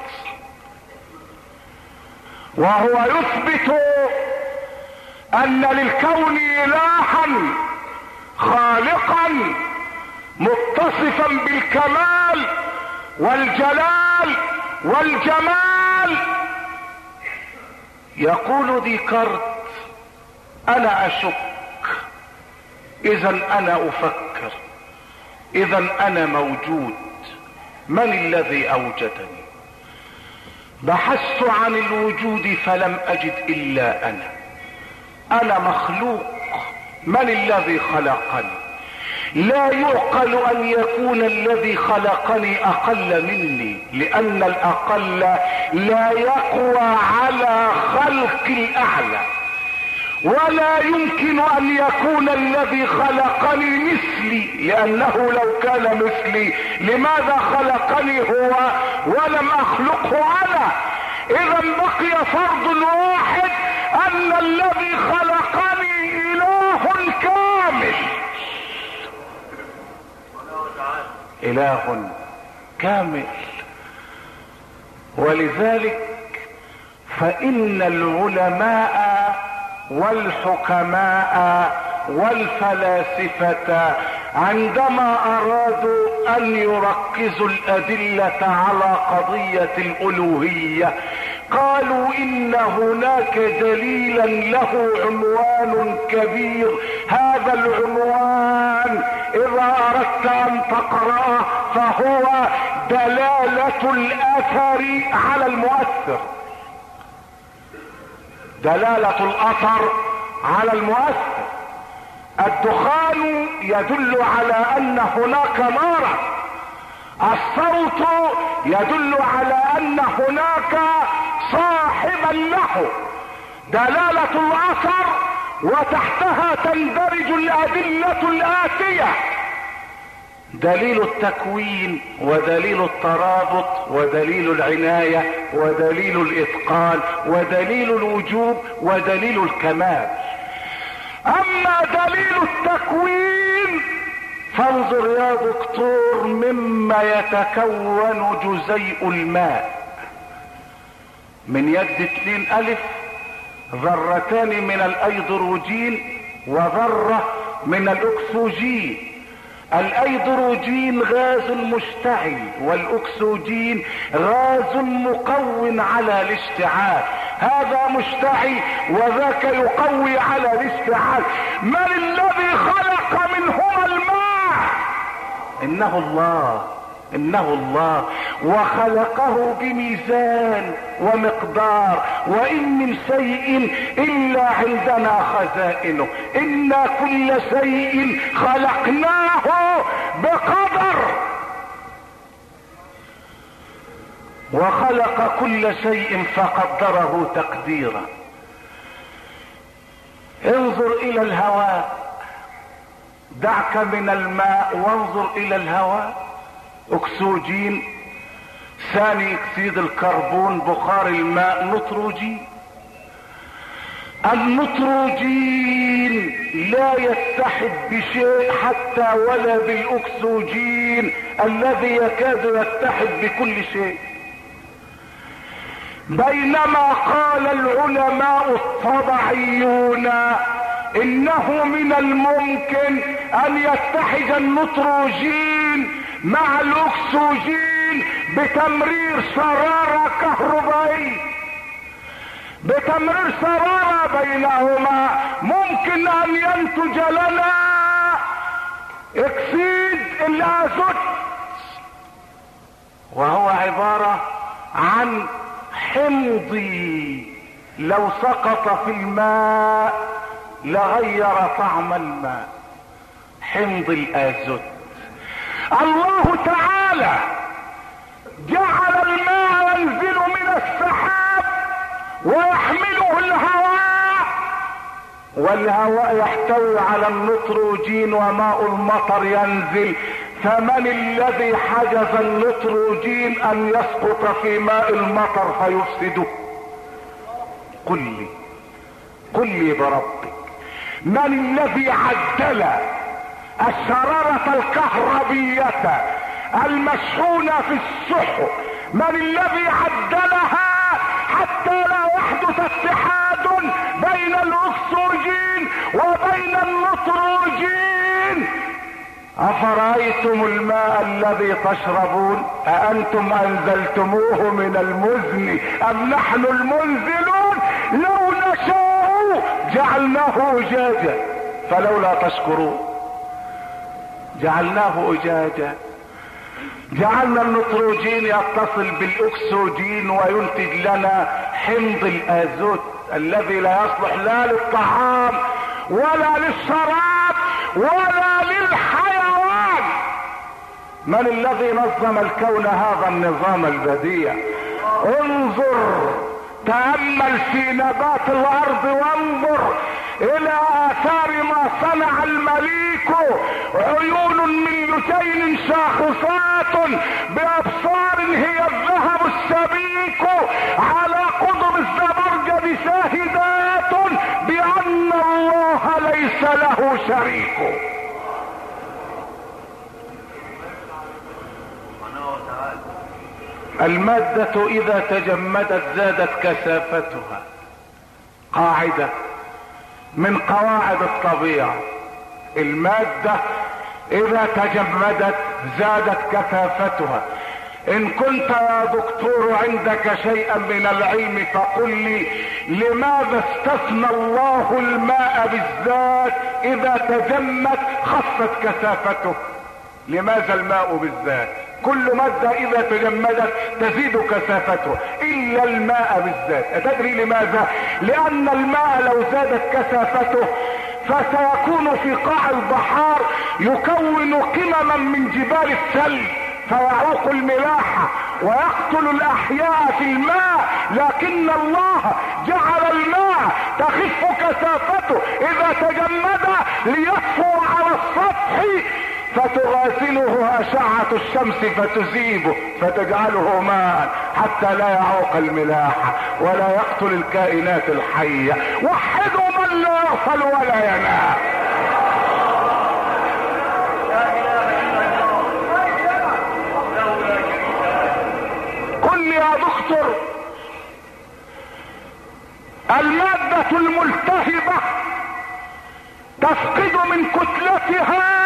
وهو يثبت ان للكون الها خالقا متصفا بالكمال والجلال والجمال. يقول ديكارت: انا اشك، اذا انا افكر، اذا انا موجود. من الذي اوجدني؟ بحثت عن الوجود فلم اجد الا انا مخلوق. من الذي خلقني؟ لا يعقل ان يكون الذي خلقني اقل مني، لان الاقل لا يقوى على خلق الاعلى، ولا يمكن ان يكون الذي خلقني مثلي، لانه لو كان مثلي لماذا خلقني هو ولم اخلقه انا؟ اذا بقي فرض واحد، ان الذي خلقني اله كامل، اله كامل. ولذلك فان العلماء والحكماء والفلاسفة عندما ارادوا ان يركزوا الادلة على قضية الالوهية قالوا ان هناك دليلا له عنوان كبير. هذا العنوان اذا اردت ان تقرأه فهو دلالة الاثر على المؤثر. دلالة الاثر على المؤثر. الدخان يدل على ان هناك نارا، الصوت يدل على ان هناك صاحبا له. دلالة الاثر وتحتها تندرج الادلة الاتية: دليل التكوين، ودليل الترابط، ودليل العناية، ودليل الاتقان، ودليل الوجوب، ودليل الكمال. اما دليل التكوين فانظر يا دكتور مما يتكون جزيء الماء. من يد 2 ألف ذرتان من الايدروجين وذرة من الاكسجين. الايدروجين غاز مشتعل، والاكسجين غاز مقوم على الاشتعال. هذا مشتعل وذاك يقوي على الاشتعال. من الذي خلق منهما الماء؟ انه الله، انه الله، وخلقه بميزان ومقدار. وان من شيء الا عندنا خزائنه، انا كل شيء خلقناه بقدر. وخلق كل شيء فقدره تقديرا. انظر الى الهواء، دعك من الماء وانظر الى الهواء. اكسجين، ثاني اكسيد الكربون، بخار الماء، نيتروجين. النيتروجين لا يتحد بشيء حتى ولا بالاكسجين الذي يكاد يتحد بكل شيء. بينما قال العلماء الطبيعيون انه من الممكن ان يتحد النيتروجين مع الاكسجين بتمرير شرارة كهربائية، بتمرير شرارة بينهما ممكن ان ينتج لنا اكسيد الازوت، وهو عبارة عن حمضي لو سقط في الماء لغير طعم الماء، حمض الازوت. الله تعالى جعل الماء ينزل من السحاب ويحمله الهواء، والهواء يحتوي على النيتروجين وماء المطر ينزل. فمن الذي حجز النيتروجين ان يسقط في ماء المطر فيفسده؟ قل لي بربك، من الذي عدل الشرارة الكهربية المشحونة في السحب؟ من الذي عدلها حتى لا يحدث اتحاد بين الاكسجين وبين النيتروجين؟ افرأيتم الماء الذي تشربون اانتم انزلتموه من المزن ام نحن المنزلون؟ لو نشاء جعلناه اجاجا فلولا تشكرون. جعلناه اجاجا، جعلنا النيتروجين يتصل بالاكسجين وينتج لنا حمض الازوت الذي لا يصلح لا للطعام ولا للشراب ولا للحيوان. من الذي نظم الكون هذا النظام البديع؟ انظر، تأمل في نبات الارض وانظر الى اثار ما صنع المليك. عيون من لتين شاخصات بابصار هي الذهب السبيك، على قضب الزبرجد شاهدات بان الله ليس له شريك. المادة اذا تجمدت زادت كثافتها، قاعدة من قواعد الطبيعة. المادة اذا تجمدت زادت كثافتها. ان كنت يا دكتور عندك شيئا من العلم فقل لي لماذا استثنى الله الماء بالذات؟ اذا تجمد خفت كثافته. لماذا الماء بالذات؟ كل مادة اذا تجمدت تزيد كثافته الا الماء بالذات. اتدري لماذا؟ لان الماء لو زادت كثافته فسيكون في قاع البحار يكون قمما من جبال الثلج فيعوق الملاحة ويقتل الاحياء في الماء. لكن الله جعل الماء تخف كثافته اذا تجمد ليطفو على السطح فتغاسله اشعة الشمس فتذيبه فتجعله ماء حتى لا يعوق الملاحة ولا يقتل الكائنات الحية. وحدوا من لا يغفل ولا ينام. قل لي يا دكتور، المادة الملتهبة تفقد من كتلتها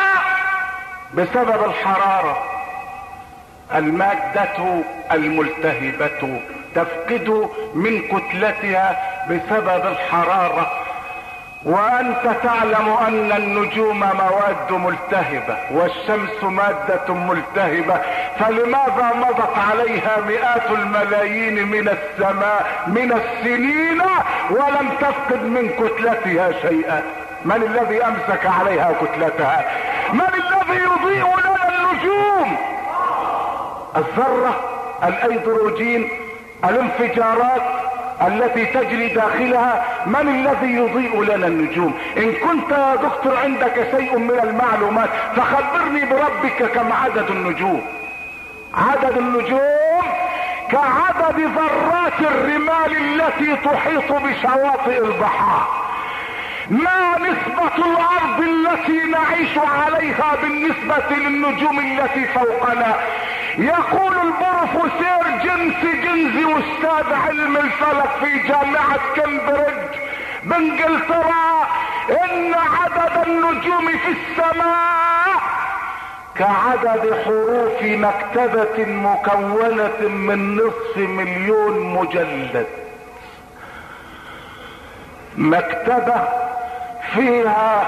بسبب الحرارة. المادة الملتهبة تفقد من كتلتها بسبب الحرارة. وانت تعلم ان النجوم مواد ملتهبة والشمس مادة ملتهبة، فلماذا مضت عليها مئات الملايين من السماء من السنين ولم تفقد من كتلتها شيئا؟ من الذي امسك عليها كتلتها؟ من الذي يضيء لنا النجوم؟ الذرة، الايدروجين، الانفجارات التي تجري داخلها، من الذي يضيء لنا النجوم؟ ان كنت يا دكتور عندك شيء من المعلومات فخبرني بربك كم عدد النجوم. عدد النجوم كعدد ذرات الرمال التي تحيط بشواطئ البحار. ما نسبة الارض التي نعيش عليها بالنسبة للنجوم التي فوقنا؟ يقول البروفيسور جيمس استاذ علم الفلك في جامعة كامبريدج بانجلترا ان عدد النجوم في السماء كعدد حروف مكتبة مكونة من 500,000 مجلد. مكتبة فيها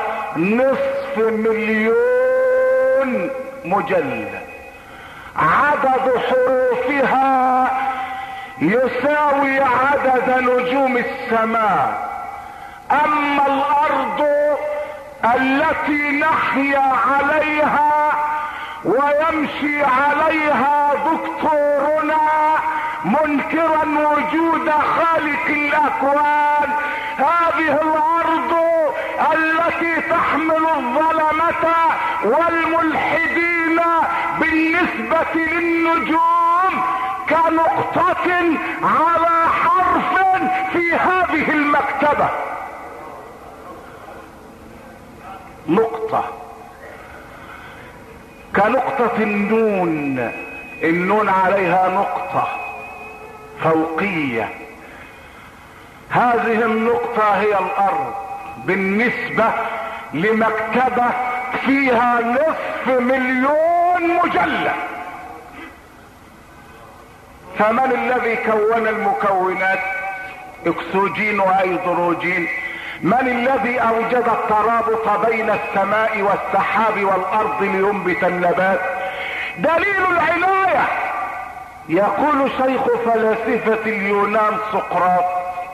500,000 مجلد، عدد حروفها يساوي عدد نجوم السماء. اما الارض التي نحيا عليها ويمشي عليها دكتورنا منكرا وجود خالق الاكوان، هذه الارض التي تحمل الظلمة والملحدين بالنسبة للنجوم كنقطة على حرف في هذه المكتبة. نقطة كنقطة النون، النون عليها نقطة فوقية، هذه النقطة هي الارض بالنسبة لمكتبة فيها 500,000 مجلد. فمن الذي كون المكونات؟ اكسجين وهيدروجين. من الذي اوجد الترابط بين السماء والسحاب والارض لينبت النبات؟ دليل العناية. يقول شيخ فلاسفة اليونان سقراط: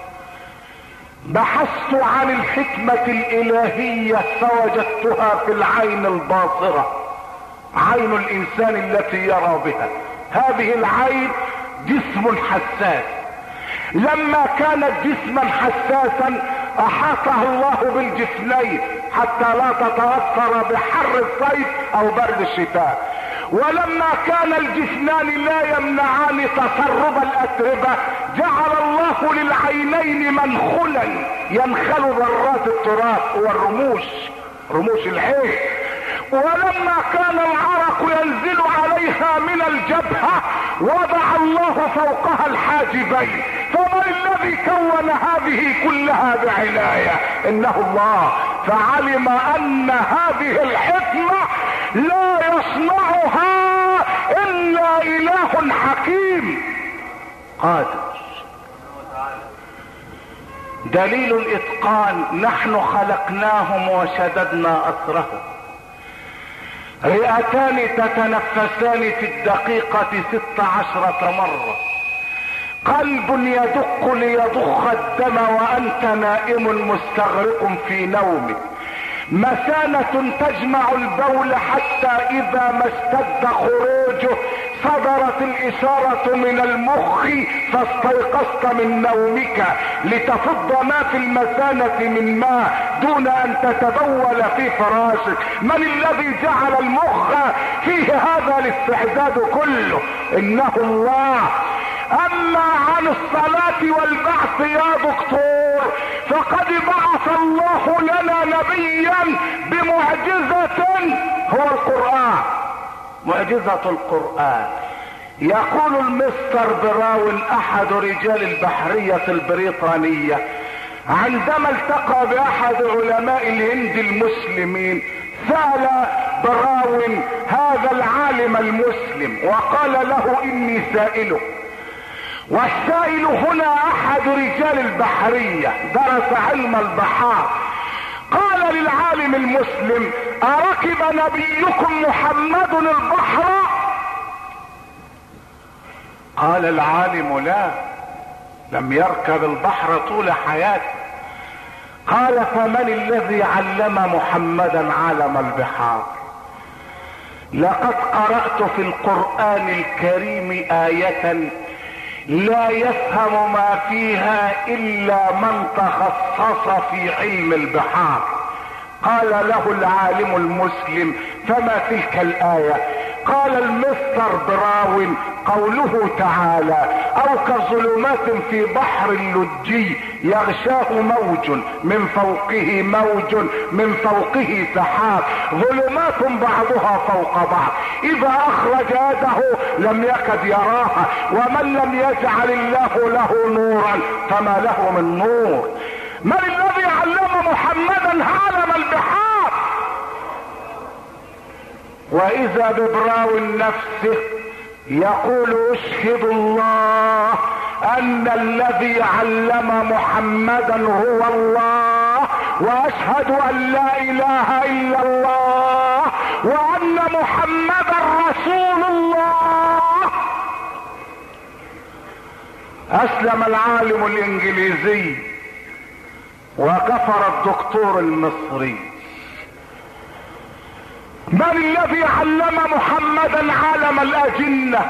بحثت عن الحكمة الالهية فوجدتها في العين الباصرة، عين الانسان التي يرى بها. هذه العين جسم حساس، لما كانت جسما حساسا احاطه الله بالجفنين حتى لا تتاثر بحر الصيف او برد الشتاء. ولما كان الجفنان لا يمنعان تسرب الاتربة جعل الله للعينين منخلا ينخل ذرات التراب والرموش، رموش العين. ولما كان العرق ينزل عليها من الجبهة وضع الله فوقها الحاجبين. فمن الذي كون هذه كلها بعناية؟ انه الله. فعلم ان هذه الحكمة لا يصنعها الا اله حكيم قادر. دليل الاتقان: نحن خلقناهم وشددنا اسرهم. رئتان تتنفسان في الدقيقة 16 مرة. قلب يدق ليضخ الدم وانت نائم مستغرق في نومك. مثانة تجمع البول حتى اذا ما اشتد خروجه صدرت الاشارة من المخ فاستيقظت من نومك لتفض ما في المثانة من ماء دون ان تتبول في فراشك. من الذي جعل المخ فيه هذا الاستعداد كله؟ انه الله. اما عن الصلاة والبعث يا دكتور فقد بعث الله لنا نبيا بمعجزة هو القرآن، معجزة القرآن. يقول المستر براون احد رجال البحرية البريطانية عندما التقى باحد علماء الهند المسلمين، سأل براون هذا العالم المسلم وقال له: اني سائله، والسائل هنا احد رجال البحرية درس علم البحار. قال للعالم المسلم: اركب نبيكم محمد البحر؟ قال العالم: لا، لم يركب البحر طول حياته. قال: فمن الذي علم محمدا عالم البحار؟ لقد قرأت في القرآن الكريم آية لا يفهم ما فيها الا من تخصص في علم البحار. قال له العالم المسلم: فما تلك الآية؟ قال المستر براون: قوله تعالى: او كظلمات في بحر اللجي يغشاه موج من فوقه موج من فوقه سحاب، ظلمات بعضها فوق بعض، اذا اخرج يده لم يكد يراها، ومن لم يجعل الله له نورا فما له من نور. من الذي علم محمدا عالم البحار؟ واذا ببراون نفسه يقول: اشهد الله ان الذي علم محمدا هو الله، واشهد ان لا اله الا الله، وان محمدا رسول الله. اسلم العالم الانجليزي وكفر الدكتور المصري. من الذي علم محمدا عالم الاجنة؟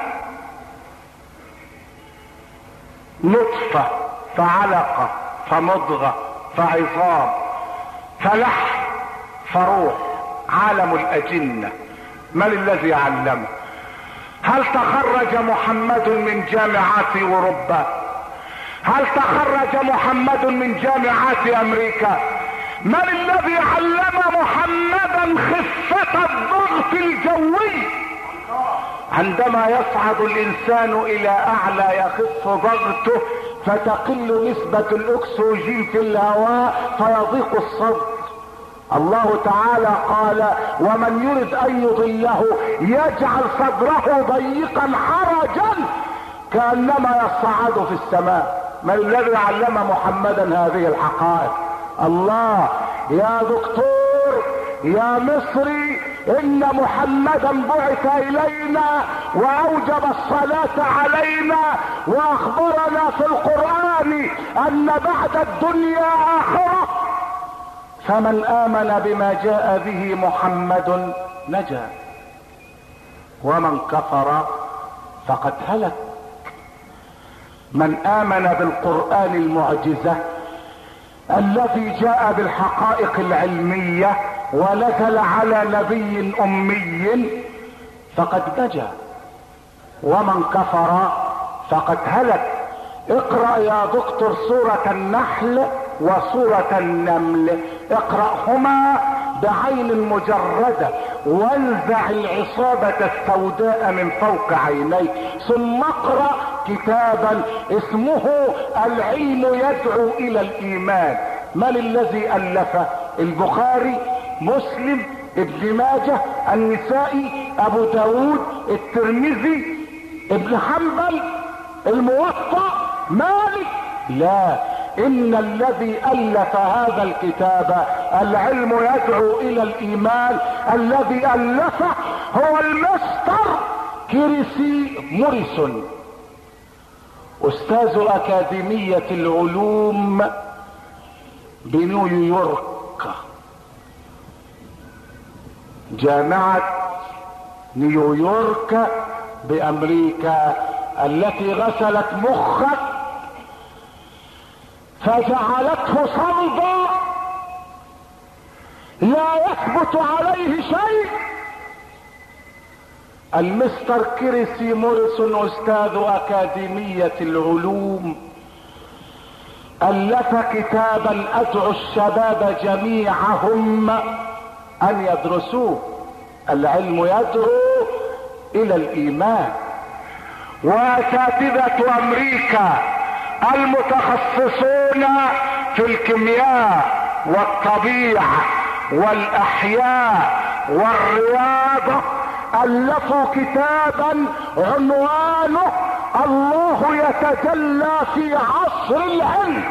نطفة فعلقة فمضغة فعظام فلحم فروح، عالم الاجنة. من الذي علمه؟ هل تخرج محمد من جامعات اوروبا؟ هل تخرج محمد من جامعات امريكا؟ من الذي علم محمدا خفة الضغط الجوي؟ عندما يصعد الانسان الى اعلى يخف ضغطه فتقل نسبة الاكسجين في الهواء فيضيق الصدر. الله تعالى قال: ومن يرد ان يضله يجعل صدره ضيقا حرجا كأنما يصعد في السماء. من الذي علم محمدا هذه الحقائق؟ الله. يا دكتور يا مصري، ان محمدا بعث الينا واوجب الصلاة علينا واخبرنا في القرآن ان بعد الدنيا اخرة، فمن امن بما جاء به محمد نجا، ومن كفر فقد هلك. من امن بالقرآن المعجزة الذي جاء بالحقائق العلمية ونزل على نبي امي فقد نجا، ومن كفر فقد هلك. اقرأ يا دكتور سورة النحل وسورة النمل، اقرأهما بعين مجردة وانزع العصابة السوداء من فوق عينيك، ثم اقرأ كتابا اسمه العلم يدعو الى الايمان. من الذي الفه؟ البخاري، مسلم، ابن ماجه، النسائي، ابو داود، الترمذي، ابن حنبل، الموطأ، مالك؟ لا، ان الذي الف هذا الكتاب العلم يدعو الى الايمان الذي الفه هو المستر كريسي موريسون، استاذ اكاديمية العلوم بنيويورك، جامعة نيويورك بامريكا، التي غسلت مخك فجعلته صلبا لا يثبت عليه شيء. المستر كريسي موريسون استاذ اكاديمية العلوم الف كتابا ادعو الشباب جميعهم ان يدرسوه، العلم يدعو الى الايمان. واساتذة امريكا المتخصصون في الكيمياء والطبيعة والاحياء والرياضة الفوا كتابا عنوانه الله يتجلى في عصر العلم.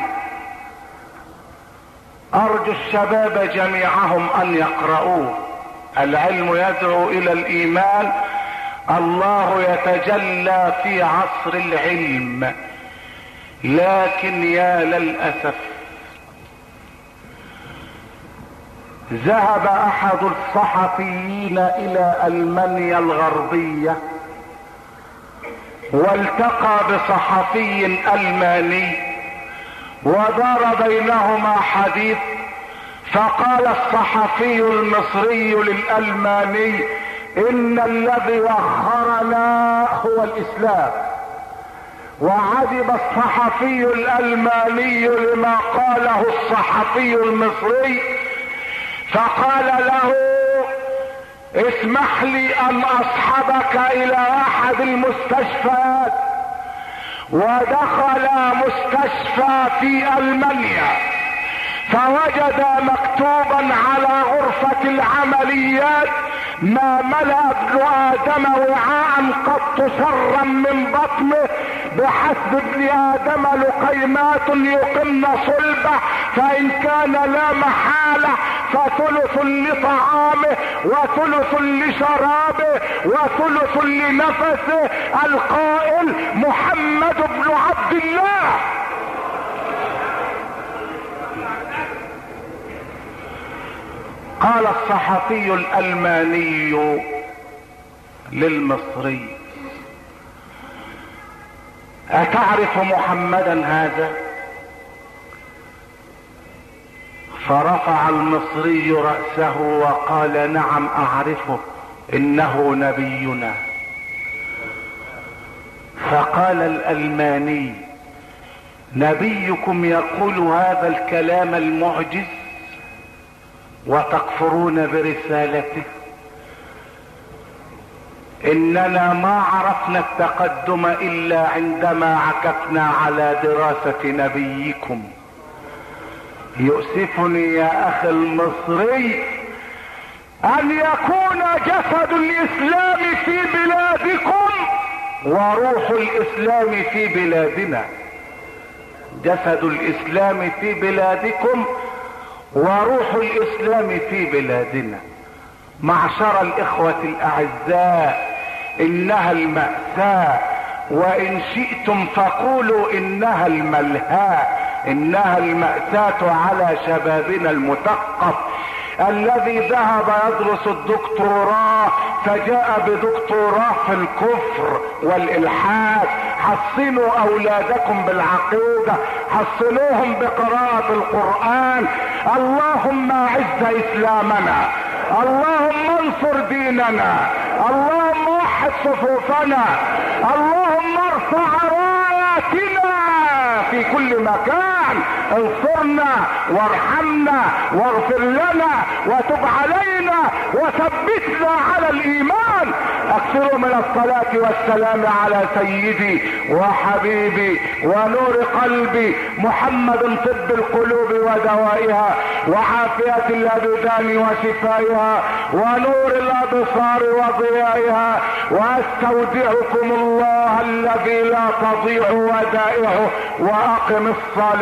ارجو الشباب جميعهم ان يقرؤوه. العلم يدعو الى الايمان. الله يتجلى في عصر العلم، لكن يا للأسف ذهب احد الصحفيين الى المانيا الغربية والتقى بصحفي الماني ودار بينهما حديث، فقال الصحفي المصري للألماني: ان الذي اخرنا هو الاسلام. وعجب الصحفي الألماني لما قاله الصحفي المصري، فقال له: اسمح لي ان اصحبك الى احد المستشفيات. ودخل مستشفى في المانيا فوجد مكتوبا على غرفة العمليات: ما ملأ ابن ادم وعاء قط شرا من بطنه، بحسب ابن ادم لقيمات يقمن صلبه، فان كان لا محالة فثلث لطعامه وثلث لشرابه وثلث لنفسه. القائل محمد بن عبد الله. قال الصحفي الألماني للمصري: أتعرف محمدا هذا؟ فرفع المصري رأسه وقال: نعم أعرفه، إنه نبينا. فقال الألماني: نبيكم يقول هذا الكلام المعجز وتكفرون برسالته؟ اننا ما عرفنا التقدم الا عندما عكفنا على دراسة نبيكم. يؤسفني يا اخي المصري ان يكون جسد الاسلام في بلادكم وروح الاسلام في بلادنا. جسد الاسلام في بلادكم وروح الاسلام في بلادنا. معشر الاخوة الاعزاء، انها المأساة، وان شئتم فقولوا انها الملهاة. انها المأساة على شبابنا المثقف الذي ذهب يدرس الدكتوراه فجاء بدكتوراه في الكفر والالحاد. حصنوا اولادكم بالعقيدة، حصنوهم بقراءة القرآن. اللهم اعز اسلامنا، اللهم انصر ديننا، اللهم وحد صفوفنا، اللهم ارفع راياتنا في كل مكان. انصرنا وارحمنا واغفر لنا وتب علينا وثبتنا على الايمان. اكثروا من الصلاة والسلام على سيدي وحبيبي ونور قلبي محمد، طب القلوب ودوائها وعافية الابدان وشفائها ونور الابصار وضيائها. واستودعكم الله الذي لا تضيع ودائعه. واقم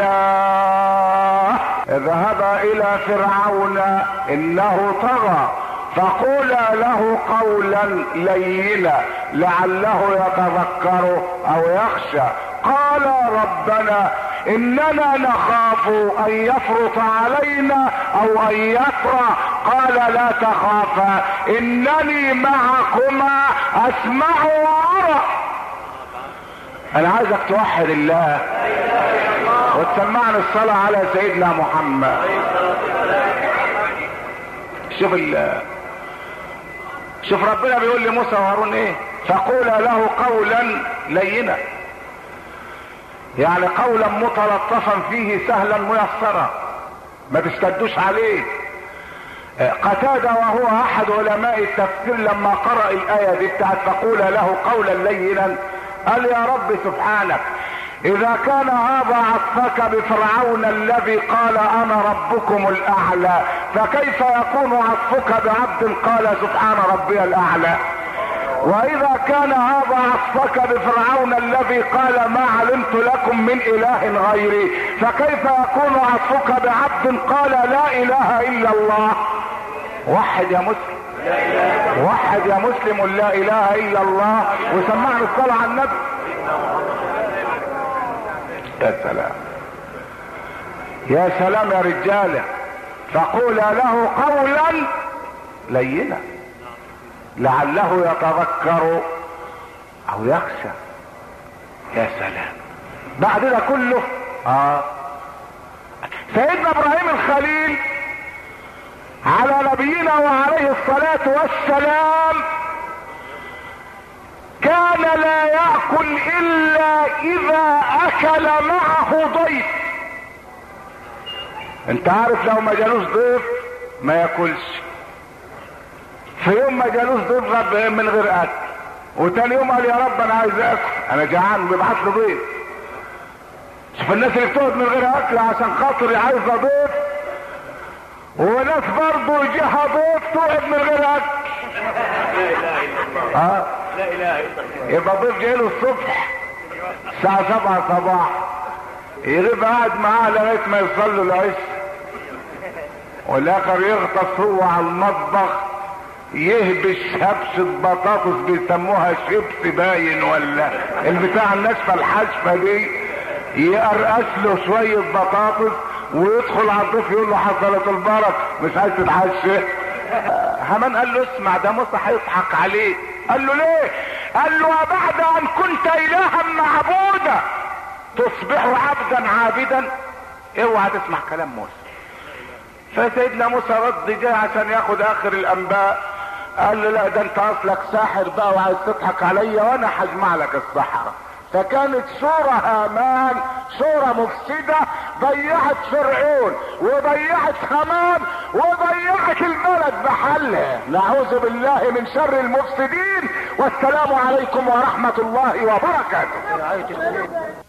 الصلاة. اذهبا الى فرعون انه طغى فقولا له قولا لينا لعله يتذكر او يخشى. قال ربنا اننا نخاف ان يفرط علينا او ان يطغى. قال لا تخافا انني معكما اسمع وارى. انا عايزك توحد الله وتسمعنا الصلاة على سيدنا محمد. شوف ربنا بيقول لموسى وهارون ايه؟ فقولا له قولا لينا، يعني قولا متلطفا فيه سهلا ميسرا، ما تشتدوش عليه. قتادة وهو احد علماء التفسير لما قرأ الآية دي بتاعت فقولا له قولا لينا قال: يا رب سبحانك، اذا كان هذا عطفك بفرعون الذي قال انا ربكم الاعلى، فكيف يكون عطفك بعبد قال سبحان ربي الاعلى؟ واذا كان هذا عطفك بفرعون الذي قال ما علمت لكم من اله غيري، فكيف يكون عطفك بعبد قال لا اله الا الله؟ وحد يا مسلم، وحد يا مسلم لا اله الا الله، وسمعنا الصلاة على النبي. يا سلام يا سلام يا رجالة، فقولا له قولا لينا لعله يتذكر او يخشى. يا سلام بعد ده كله سيدنا ابراهيم الخليل على نبينا وعليه الصلاة والسلام كان لا يأكل الا اذا اكل معه ضيف. انت عارف لو ما جالوش ضيف ما ياكلش. في يوم ما جالوش ضيف غاب من غير اكل، وتاني يوم قال يا رب انا عايز اكل، انا جعان، بيبعت له ضيف. شوف الناس اللي بتقعد من غير اكل عشان خاطر عايزه ضيف، وناس برضه يجيها ضيف تقعد من غير اكل. لا اله الا الله. لا اله الا الله. يبقى ضيف جاي له الصبح الساعه 7 صباح، يغيب قاعد معاه لغايه ما يصلوا العشاء، والاخر يغطس هو على المطبخ يهبش هبشة بطاطس بيسموها شيبس باين ولا البتاع الناشفه الحشفه دي، يقرقش له شويه بطاطس ويدخل على الضيف يقول له حصلت البركه مش عايز تتعشى. هامان قال له اسمع ده موسى هيضحك عليك. قال له ليه؟ قال له وبعد ان كنت الها معبودا تصبح عبدا عابدا؟ اوعى تسمع كلام موسى. فسيدنا موسى رد جاي عشان ياخد اخر الانباء، قال له لا ده انت اصلك ساحر بقى وعايز تضحك عليا وانا هجمع لك السحرة. فكانت صورة هامان صورة مفسدة ضيعت فرعون وضيعت هامان وضيعت البلد بحلها. نعوذ بالله من شر المفسدين، والسلام عليكم ورحمة الله وبركاته.